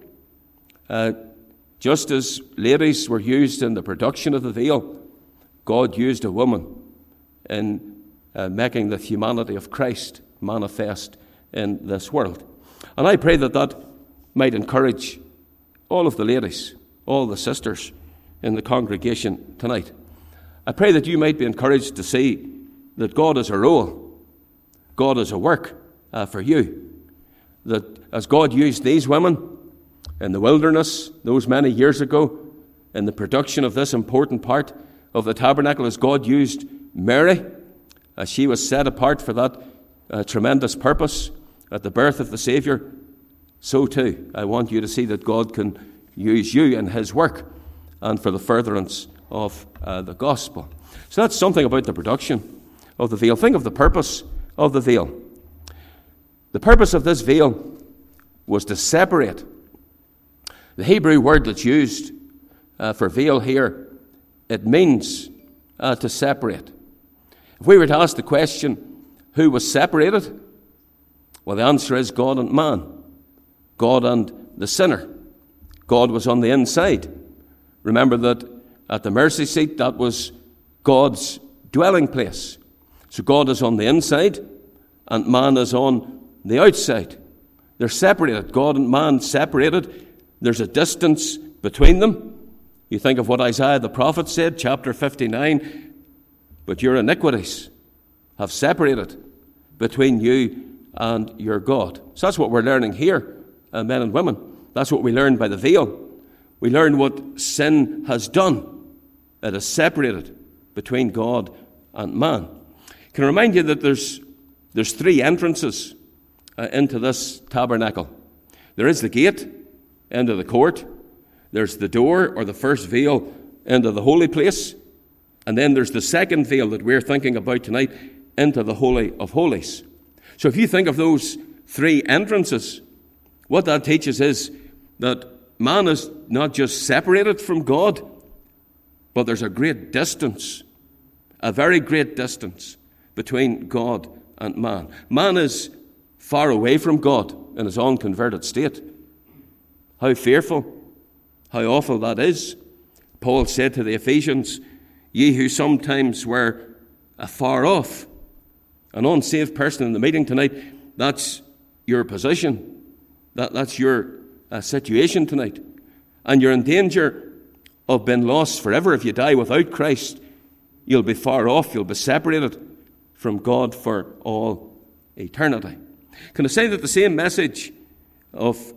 just as ladies were used in the production of the veil, God used a woman in making the humanity of Christ manifest in this world. And I pray that that might encourage all of the ladies, all the sisters in the congregation tonight. I pray that you might be encouraged to see that God is a role, God is a work for you. That as God used these women in the wilderness those many years ago in the production of this important part of the tabernacle, as God used Mary, as she was set apart for that tremendous purpose at the birth of the Saviour, so too I want you to see that God can use you in his work and for the furtherance of the gospel. So that's something about the production of the veil. Think of the purpose of the veil. The purpose of this veil was to separate. The Hebrew word that's used for veil here, it means to separate. If we were to ask the question, who was separated? Well, the answer is God and man. God and the sinner. God was on the inside. Remember that at the mercy seat, that was God's dwelling place. So God is on the inside and man is on the outside. They're separated. God and man separated. There's a distance between them. You think of what Isaiah the prophet said, chapter 59, but your iniquities have separated between you and your God. So that's what we're learning here, men and women. That's what we learn by the veil. We learn what sin has done. It has separated between God and man. Can I remind you that there's three entrances into this tabernacle. There is the gate into the court. There's the door, or the first veil, into the holy place. And then there's the second veil that we're thinking about tonight, into the Holy of Holies. So if you think of those three entrances, what that teaches is that man is not just separated from God, but there's a great distance, a very great distance between God and man. Man is far away from God in his unconverted state. How fearful, how awful that is. Paul said to the Ephesians, ye who sometimes were afar off. An unsaved person in the meeting tonight, that's your position. That's your situation tonight. And you're in danger of being lost forever. If you die without Christ, you'll be far off. You'll be separated from God for all eternity. Can I say that the same message of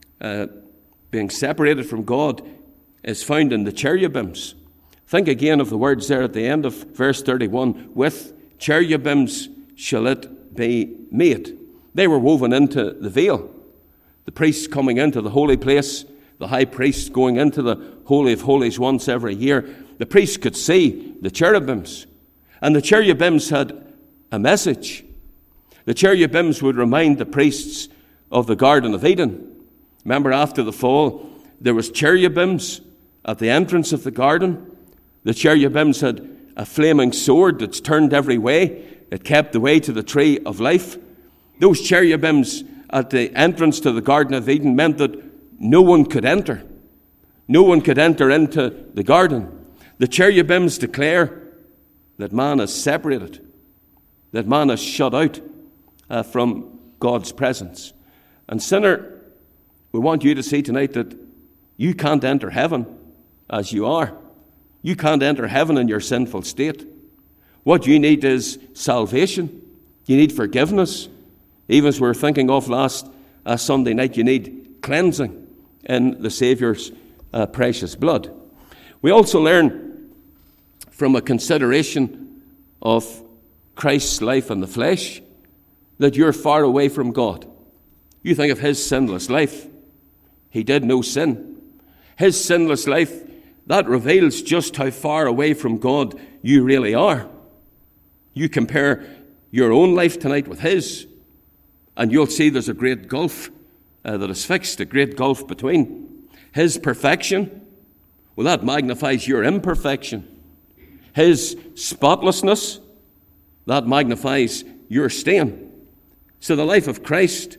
being separated from God is found in the cherubims? Think again of the words there at the end of verse 31. With cherubims shall it be made. They were woven into the veil. The priests coming into the holy place, the high priest going into the Holy of Holies once every year, the priests could see the cherubims. And the cherubims had a message. The cherubims would remind the priests of the Garden of Eden. Remember, after the fall, there was cherubims at the entrance of the garden. The cherubims had a flaming sword that's turned every way. It kept the way to the tree of life. Those cherubims at the entrance to the Garden of Eden meant that no one could enter. No one could enter into the garden. The cherubims declare that man is separated, that man is shut out from God's presence. And sinner, we want you to see tonight that you can't enter heaven as you are. You can't enter heaven in your sinful state. What you need is salvation. You need forgiveness. Even as we were thinking of last Sunday night, you need cleansing in the Saviour's precious blood. We also learn from a consideration of Christ's life in the flesh that you're far away from God. You think of his sinless life. He did no sin. His sinless life, that reveals just how far away from God you really are. You compare your own life tonight with his, and you'll see there's a great gulf that is fixed, a great gulf between. His perfection, well, that magnifies your imperfection. His spotlessness, that magnifies your stain. So the life of Christ,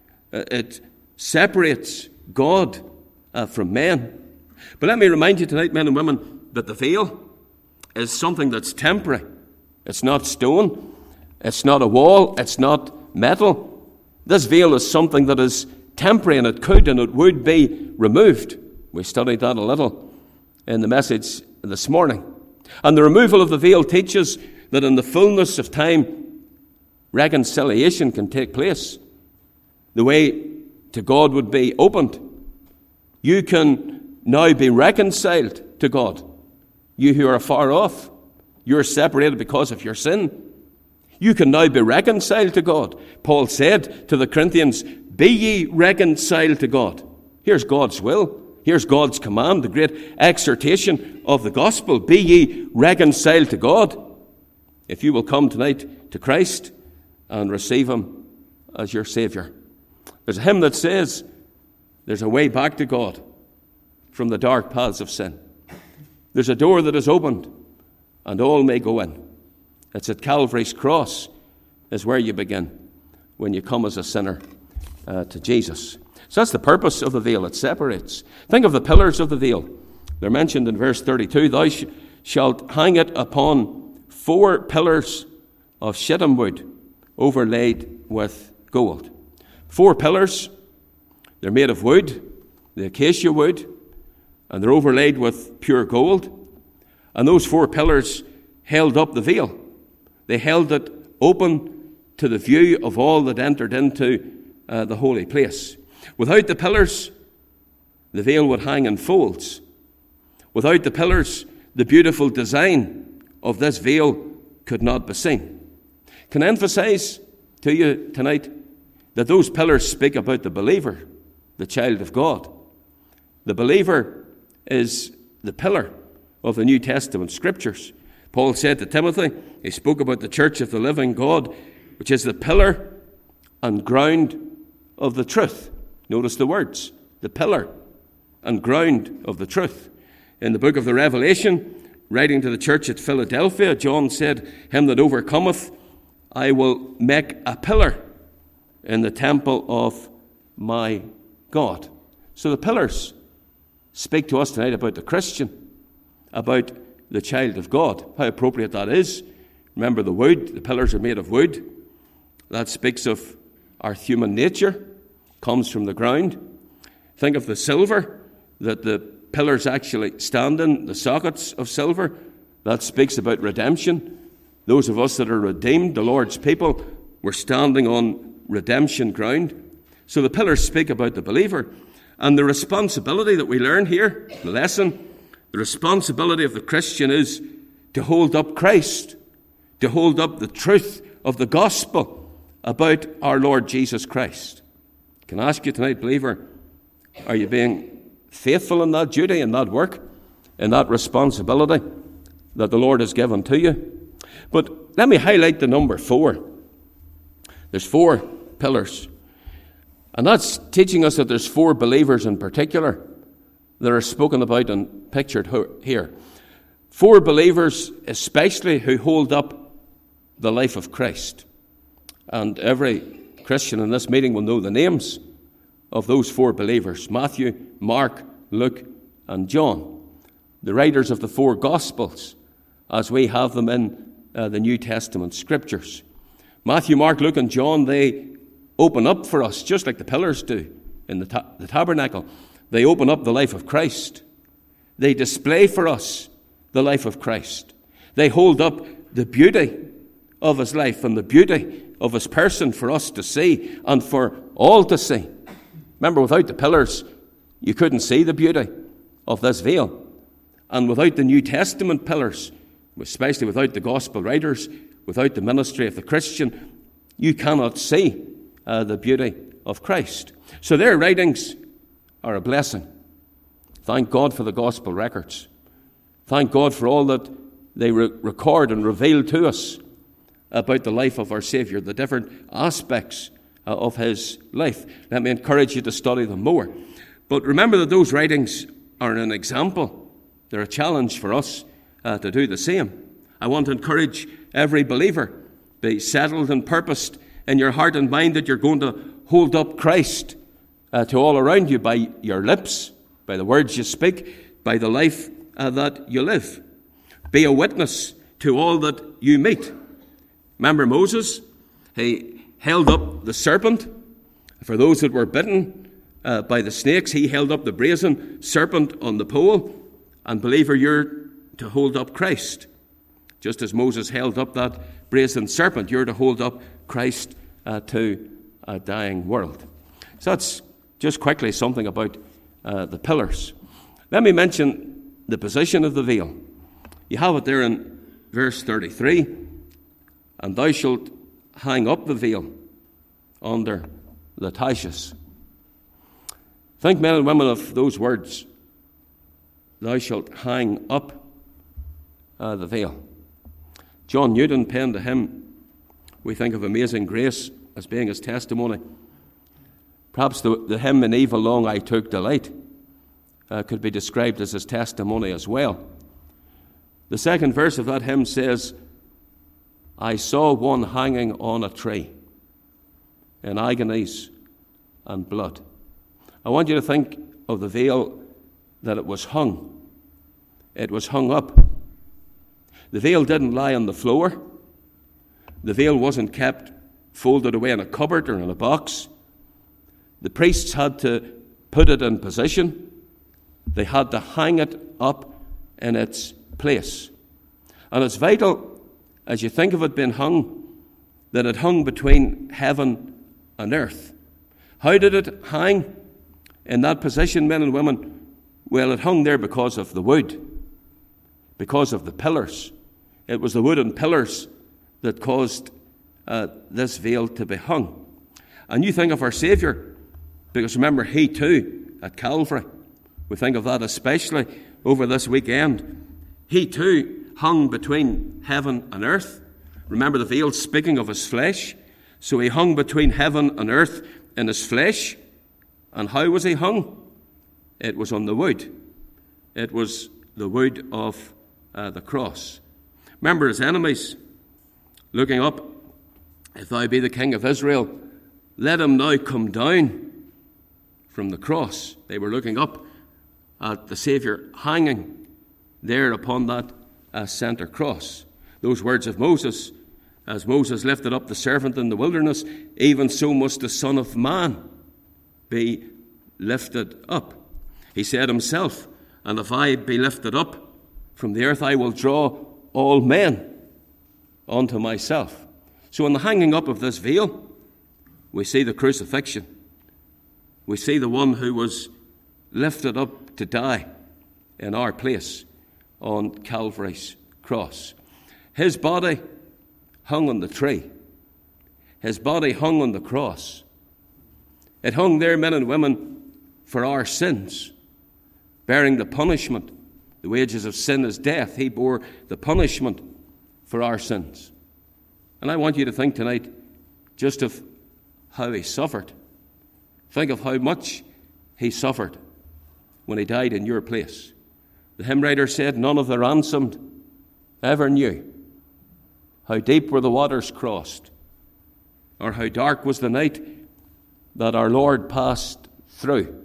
it separates God from men. But let me remind you tonight, men and women, that the veil is something that's temporary. It's not stone. It's not a wall. It's not metal. This veil is something that is temporary, and it could and it would be removed. We studied that a little in the message this morning. And the removal of the veil teaches that in the fullness of time, reconciliation can take place. The way to God would be opened. You can now be reconciled to God. You who are far off, you're separated because of your sin. You can now be reconciled to God. Paul said to the Corinthians, be ye reconciled to God. Here's God's will. Here's God's command, the great exhortation of the gospel. Be ye reconciled to God. If you will come tonight to Christ and receive him as your Saviour. There's a hymn that says, there's a way back to God from the dark paths of sin. There's a door that is opened, and all may go in. It's at Calvary's cross is where you begin when you come as a sinner to Jesus. So that's the purpose of the veil. It separates. Think of the pillars of the veil. They're mentioned in verse 32. Thou shalt hang it upon 4 pillars of shittim wood overlaid with gold. 4 pillars. They're made of wood, the acacia wood, and they're overlaid with pure gold. And those 4 pillars held up the veil. They held it open to the view of all that entered into the holy place. Without the pillars, the veil would hang in folds. Without the pillars, the beautiful design of this veil could not be seen. Can I emphasize to you tonight that those pillars speak about the believer, the child of God. The believer is the pillar of the New Testament Scriptures. Paul said to Timothy, he spoke about the church of the living God, which is the pillar and ground of the truth. Notice the words, the pillar and ground of the truth. In the book of the Revelation, writing to the church at Philadelphia, John said, him that overcometh, I will make a pillar in the temple of my God. So the pillars speak to us tonight about the Christian, about the child of God. How appropriate that is. Remember the wood, the pillars are made of wood. That speaks of our human nature, comes from the ground. Think of the silver that the pillars actually stand in, the sockets of silver. That speaks about redemption. Those of us that are redeemed, the Lord's people, we're standing on redemption ground. So the pillars speak about the believer. And the responsibility that we learn here, the lesson, the responsibility of the Christian is to hold up Christ, to hold up the truth of the gospel about our Lord Jesus Christ. Can I ask you tonight, believer, are you being faithful in that duty, in that work, in that responsibility that the Lord has given to you? But let me highlight the number 4. There's 4 pillars. And that's teaching us that there's 4 believers in particular that are spoken about and pictured here. 4 believers especially who hold up the life of Christ. And every Christian in this meeting will know the names of those 4 believers: Matthew, Mark, Luke, and John. The writers of the 4 Gospels, as we have them in the New Testament Scriptures. Matthew, Mark, Luke, and John, they open up for us, just like the pillars do in the tabernacle. They open up the life of Christ. They display for us the life of Christ. They hold up the beauty of his life and the beauty of his person for us to see and for all to see. Remember, without the pillars, you couldn't see the beauty of this veil. And without the New Testament pillars, especially without the gospel writers, without the ministry of the Christian, you cannot see the beauty of Christ. So their writings are a blessing. Thank God for the gospel records. Thank God for all that they record and reveal to us about the life of our Saviour, the different aspects of his life. Let me encourage you to study them more. But remember that those writings are an example. They're a challenge for us to do the same. I want to encourage every believer, be settled and purposed in your heart and mind that you're going to hold up Christ to all around you by your lips, by the words you speak, by the life that you live. Be a witness to all that you meet. Remember Moses? He held up the serpent. For those that were bitten by the snakes, he held up the brazen serpent on the pole. And believer, you're to hold up Christ. Just as Moses held up that brazen serpent, you're to hold up Christ to a dying world. So that's just quickly something about the pillars. Let me mention the position of the veil. You have it there in verse 33. And thou shalt hang up the veil under the taches. Think, men and women, of those words. Thou shalt hang up the veil. John Newton penned a hymn. We think of Amazing Grace as being his testimony. Perhaps the hymn, In Evil Long I Took Delight, could be described as his testimony as well. The second verse of that hymn says, I saw one hanging on a tree in agonies and blood. I want you to think of the veil that it was hung. It was hung up. The veil didn't lie on the floor. The veil wasn't kept folded away in a cupboard or in a box. The priests had to put it in position. They had to hang it up in its place. And it's vital, as you think of it being hung, that it hung between heaven and earth. How did it hang in that position, men and women? Well, it hung there because of the wood, because of the pillars. It was the wooden pillars that caused this veil to be hung. And you think of our Saviour, because remember, he too, at Calvary, we think of that especially over this weekend, he too hung between heaven and earth. Remember the veil speaking of his flesh. So he hung between heaven and earth in his flesh. And how was he hung? It was on the wood. It was the wood of the cross. Remember his enemies looking up, if thou be the King of Israel, let him now come down from the cross. They were looking up at the Saviour hanging there upon that centre cross. Those words of Moses, as Moses lifted up the serpent in the wilderness, even so must the Son of Man be lifted up. He said himself, and if I be lifted up from the earth, I will draw all men unto myself. So in the hanging up of this veil, we see the crucifixion. We see the one who was lifted up to die in our place on Calvary's cross. His body hung on the tree. His body hung on the cross. It hung there, men and women, for our sins, bearing the punishment. The wages of sin is death. He bore the punishment for our sins. And I want you to think tonight just of how he suffered. Think of how much he suffered when he died in your place. The hymn writer said, none of the ransomed ever knew how deep were the waters crossed, or how dark was the night that our Lord passed through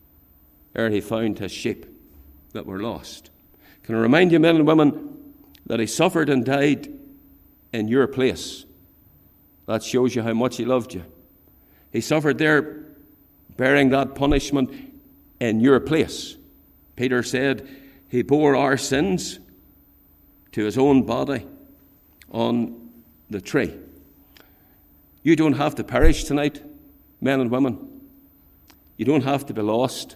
ere he found his sheep that were lost. Can I remind you, men and women, that he suffered and died in your place? That shows you how much he loved you. He suffered there, bearing that punishment in your place. Peter said he bore our sins to his own body on the tree. You don't have to perish tonight, men and women. You don't have to be lost.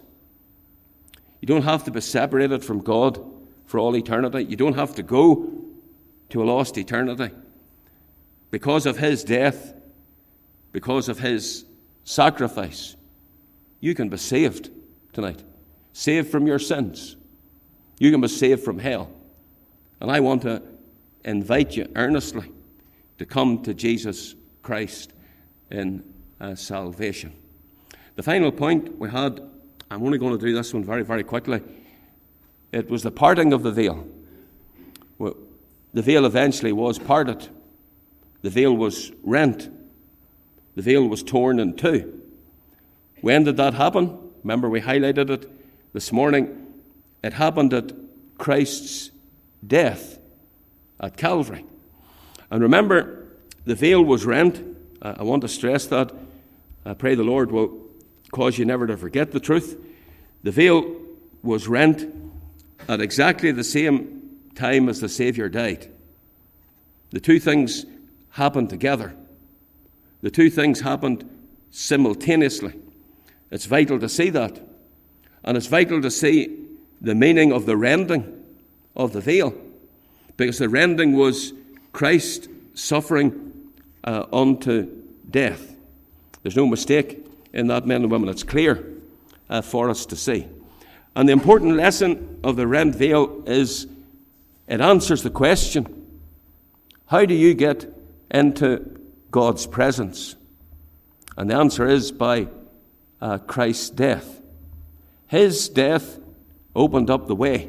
You don't have to be separated from God for all eternity. You don't have to go to a lost eternity. Because of his death, because of his sacrifice, you can be saved tonight. Saved from your sins. You can be saved from hell. And I want to invite you earnestly to come to Jesus Christ in salvation. The final point we had, I'm only going to do this one very, very quickly. It was the parting of the veil. Well, the veil eventually was parted. The veil was rent. The veil was torn in two. When did that happen? Remember, we highlighted it this morning. It happened at Christ's death at Calvary. And remember, the veil was rent. I want to stress that. I pray the Lord will cause you never to forget the truth. The veil was rent at exactly the same time as the Saviour died. The two things happened together. The two things happened simultaneously. It's vital to see that. And it's vital to see the meaning of the rending of the veil. Because the rending was Christ suffering unto death. There's no mistake in that, men and women. It's clear for us to see. And the important lesson of the rent veil is it answers the question, how do you get into God's presence? And the answer is by Christ's death. His death opened up the way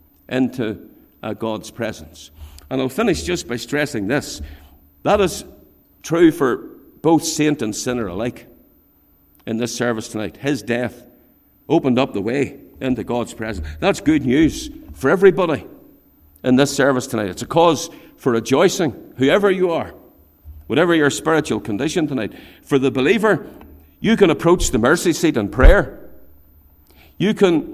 into God's presence. And I'll finish just by stressing this. That is true for both saint and sinner alike in this service tonight. His death opened up the way into God's presence. That's good news for everybody in this service tonight. It's a cause for rejoicing, whoever you are, whatever your spiritual condition tonight. For the believer, you can approach the mercy seat in prayer. You can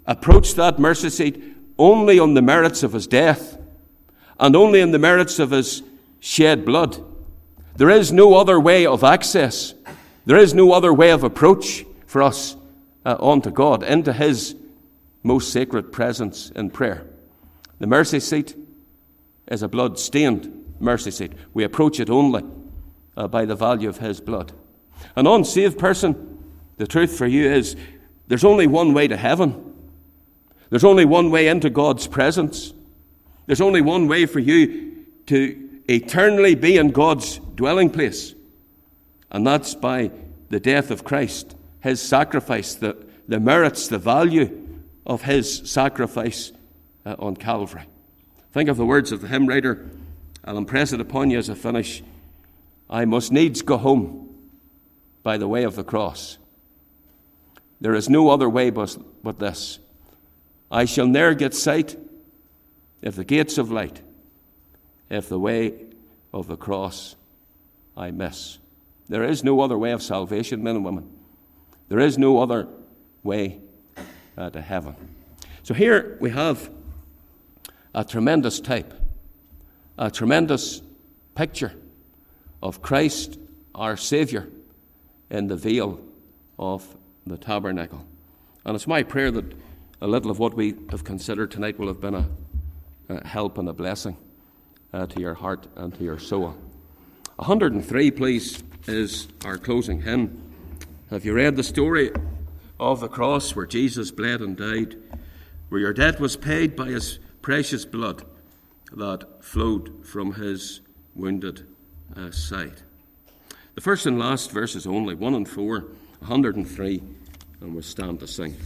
approach that mercy seat only on the merits of his death and only on the merits of his shed blood. There is no other way of access. There is no other way of approach for us unto God, into his most sacred presence in prayer. The mercy seat is a blood-stained mercy seat. We approach it only by the value of his blood. An unsaved person, the truth for you is, there's only one way to heaven. There's only one way into God's presence. There's only one way for you to eternally be in God's dwelling place. And that's by the death of Christ, his sacrifice, the merits, the value of his sacrifice on Calvary. Think of the words of the hymn writer. I'll impress it upon you as I finish. I must needs go home by the way of the cross. There is no other way but this. I shall ne'er get sight if the gates of light, if the way of the cross I miss. There is no other way of salvation, men and women. There is no other way to heaven. So here we have a tremendous type, a tremendous picture of Christ, our Saviour, in the veil of the tabernacle. And it's my prayer that a little of what we have considered tonight will have been a help and a blessing to your heart and to your soul. 103, please, is our closing hymn. Have you read the story of the cross where Jesus bled and died, where your debt was paid by his precious blood that flowed from his wounded side? The first and last verses only, 1 and 4, 103, and we'll stand to sing.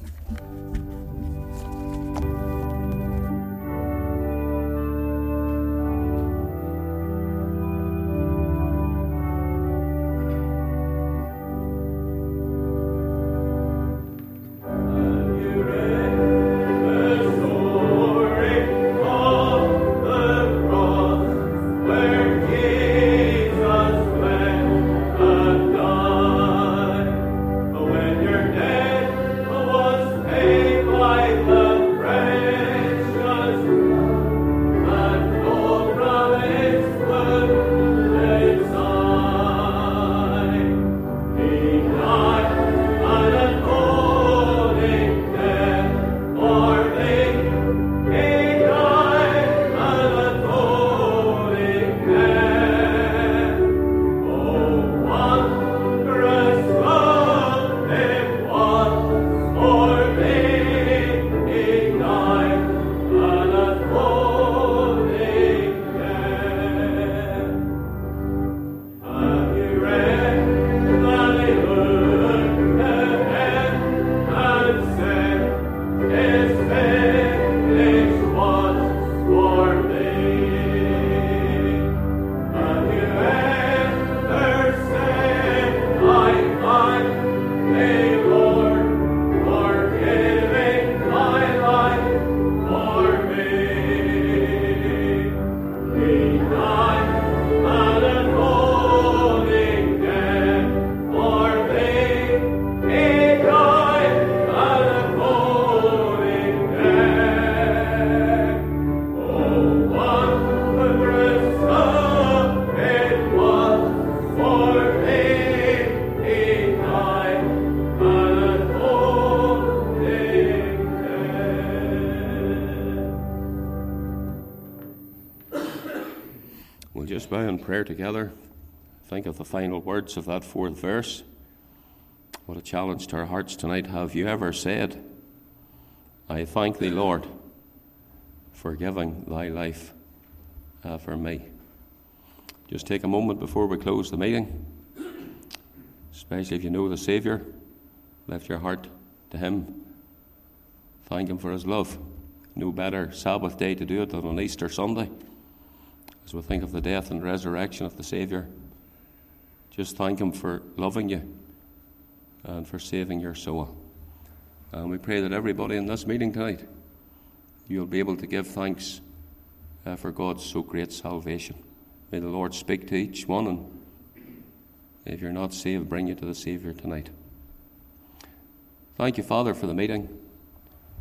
Just bow in prayer together. Think of the final words of that fourth verse. What a challenge to our hearts tonight. Have you ever said, I thank thee, Lord, for giving thy life for me? Just take a moment before we close the meeting, especially if you know the Saviour. Lift your heart to him. Thank him for his love. No better Sabbath day to do it than on Easter Sunday. As we think of the death and resurrection of the Saviour, just thank him for loving you and for saving your soul. And we pray that everybody in this meeting tonight, you'll be able to give thanks for God's so great salvation. May the Lord speak to each one, and if you're not saved, bring you to the Saviour tonight. Thank you, Father, for the meeting.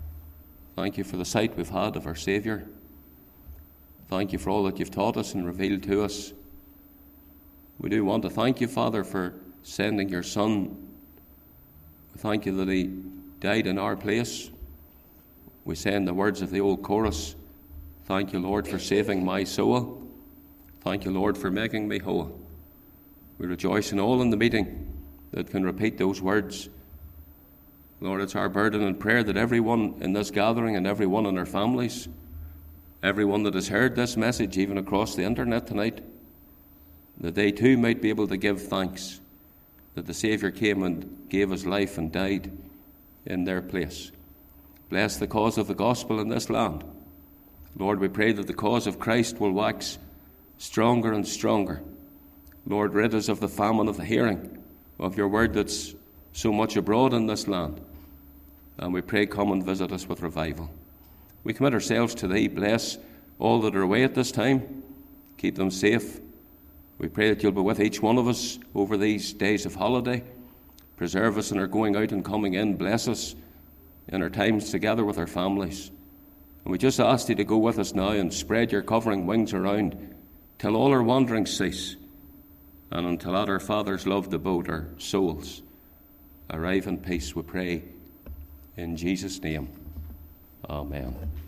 Thank you for the sight we've had of our Saviour. Thank you for all that you've taught us and revealed to us. We do want to thank you, Father, for sending your Son. We thank you that he died in our place. We say in the words of the old chorus, thank you, Lord, for saving my soul. Thank you, Lord, for making me whole. We rejoice in all in the meeting that can repeat those words. Lord, it's our burden and prayer that everyone in this gathering and everyone in their families, everyone that has heard this message, even across the internet tonight, that they too might be able to give thanks that the Saviour came and gave his life and died in their place. Bless the cause of the gospel in this land. Lord, we pray that the cause of Christ will wax stronger and stronger. Lord, rid us of the famine of the hearing of your word that's so much abroad in this land. And we pray, come and visit us with revival. We commit ourselves to thee. Bless all that are away at this time. Keep them safe. We pray that you'll be with each one of us over these days of holiday. Preserve us in our going out and coming in. Bless us in our times together with our families. And we just ask thee to go with us now and spread your covering wings around till all our wanderings cease, and until at our Father's loved abode our souls arrive in peace, we pray in Jesus' name. Amen.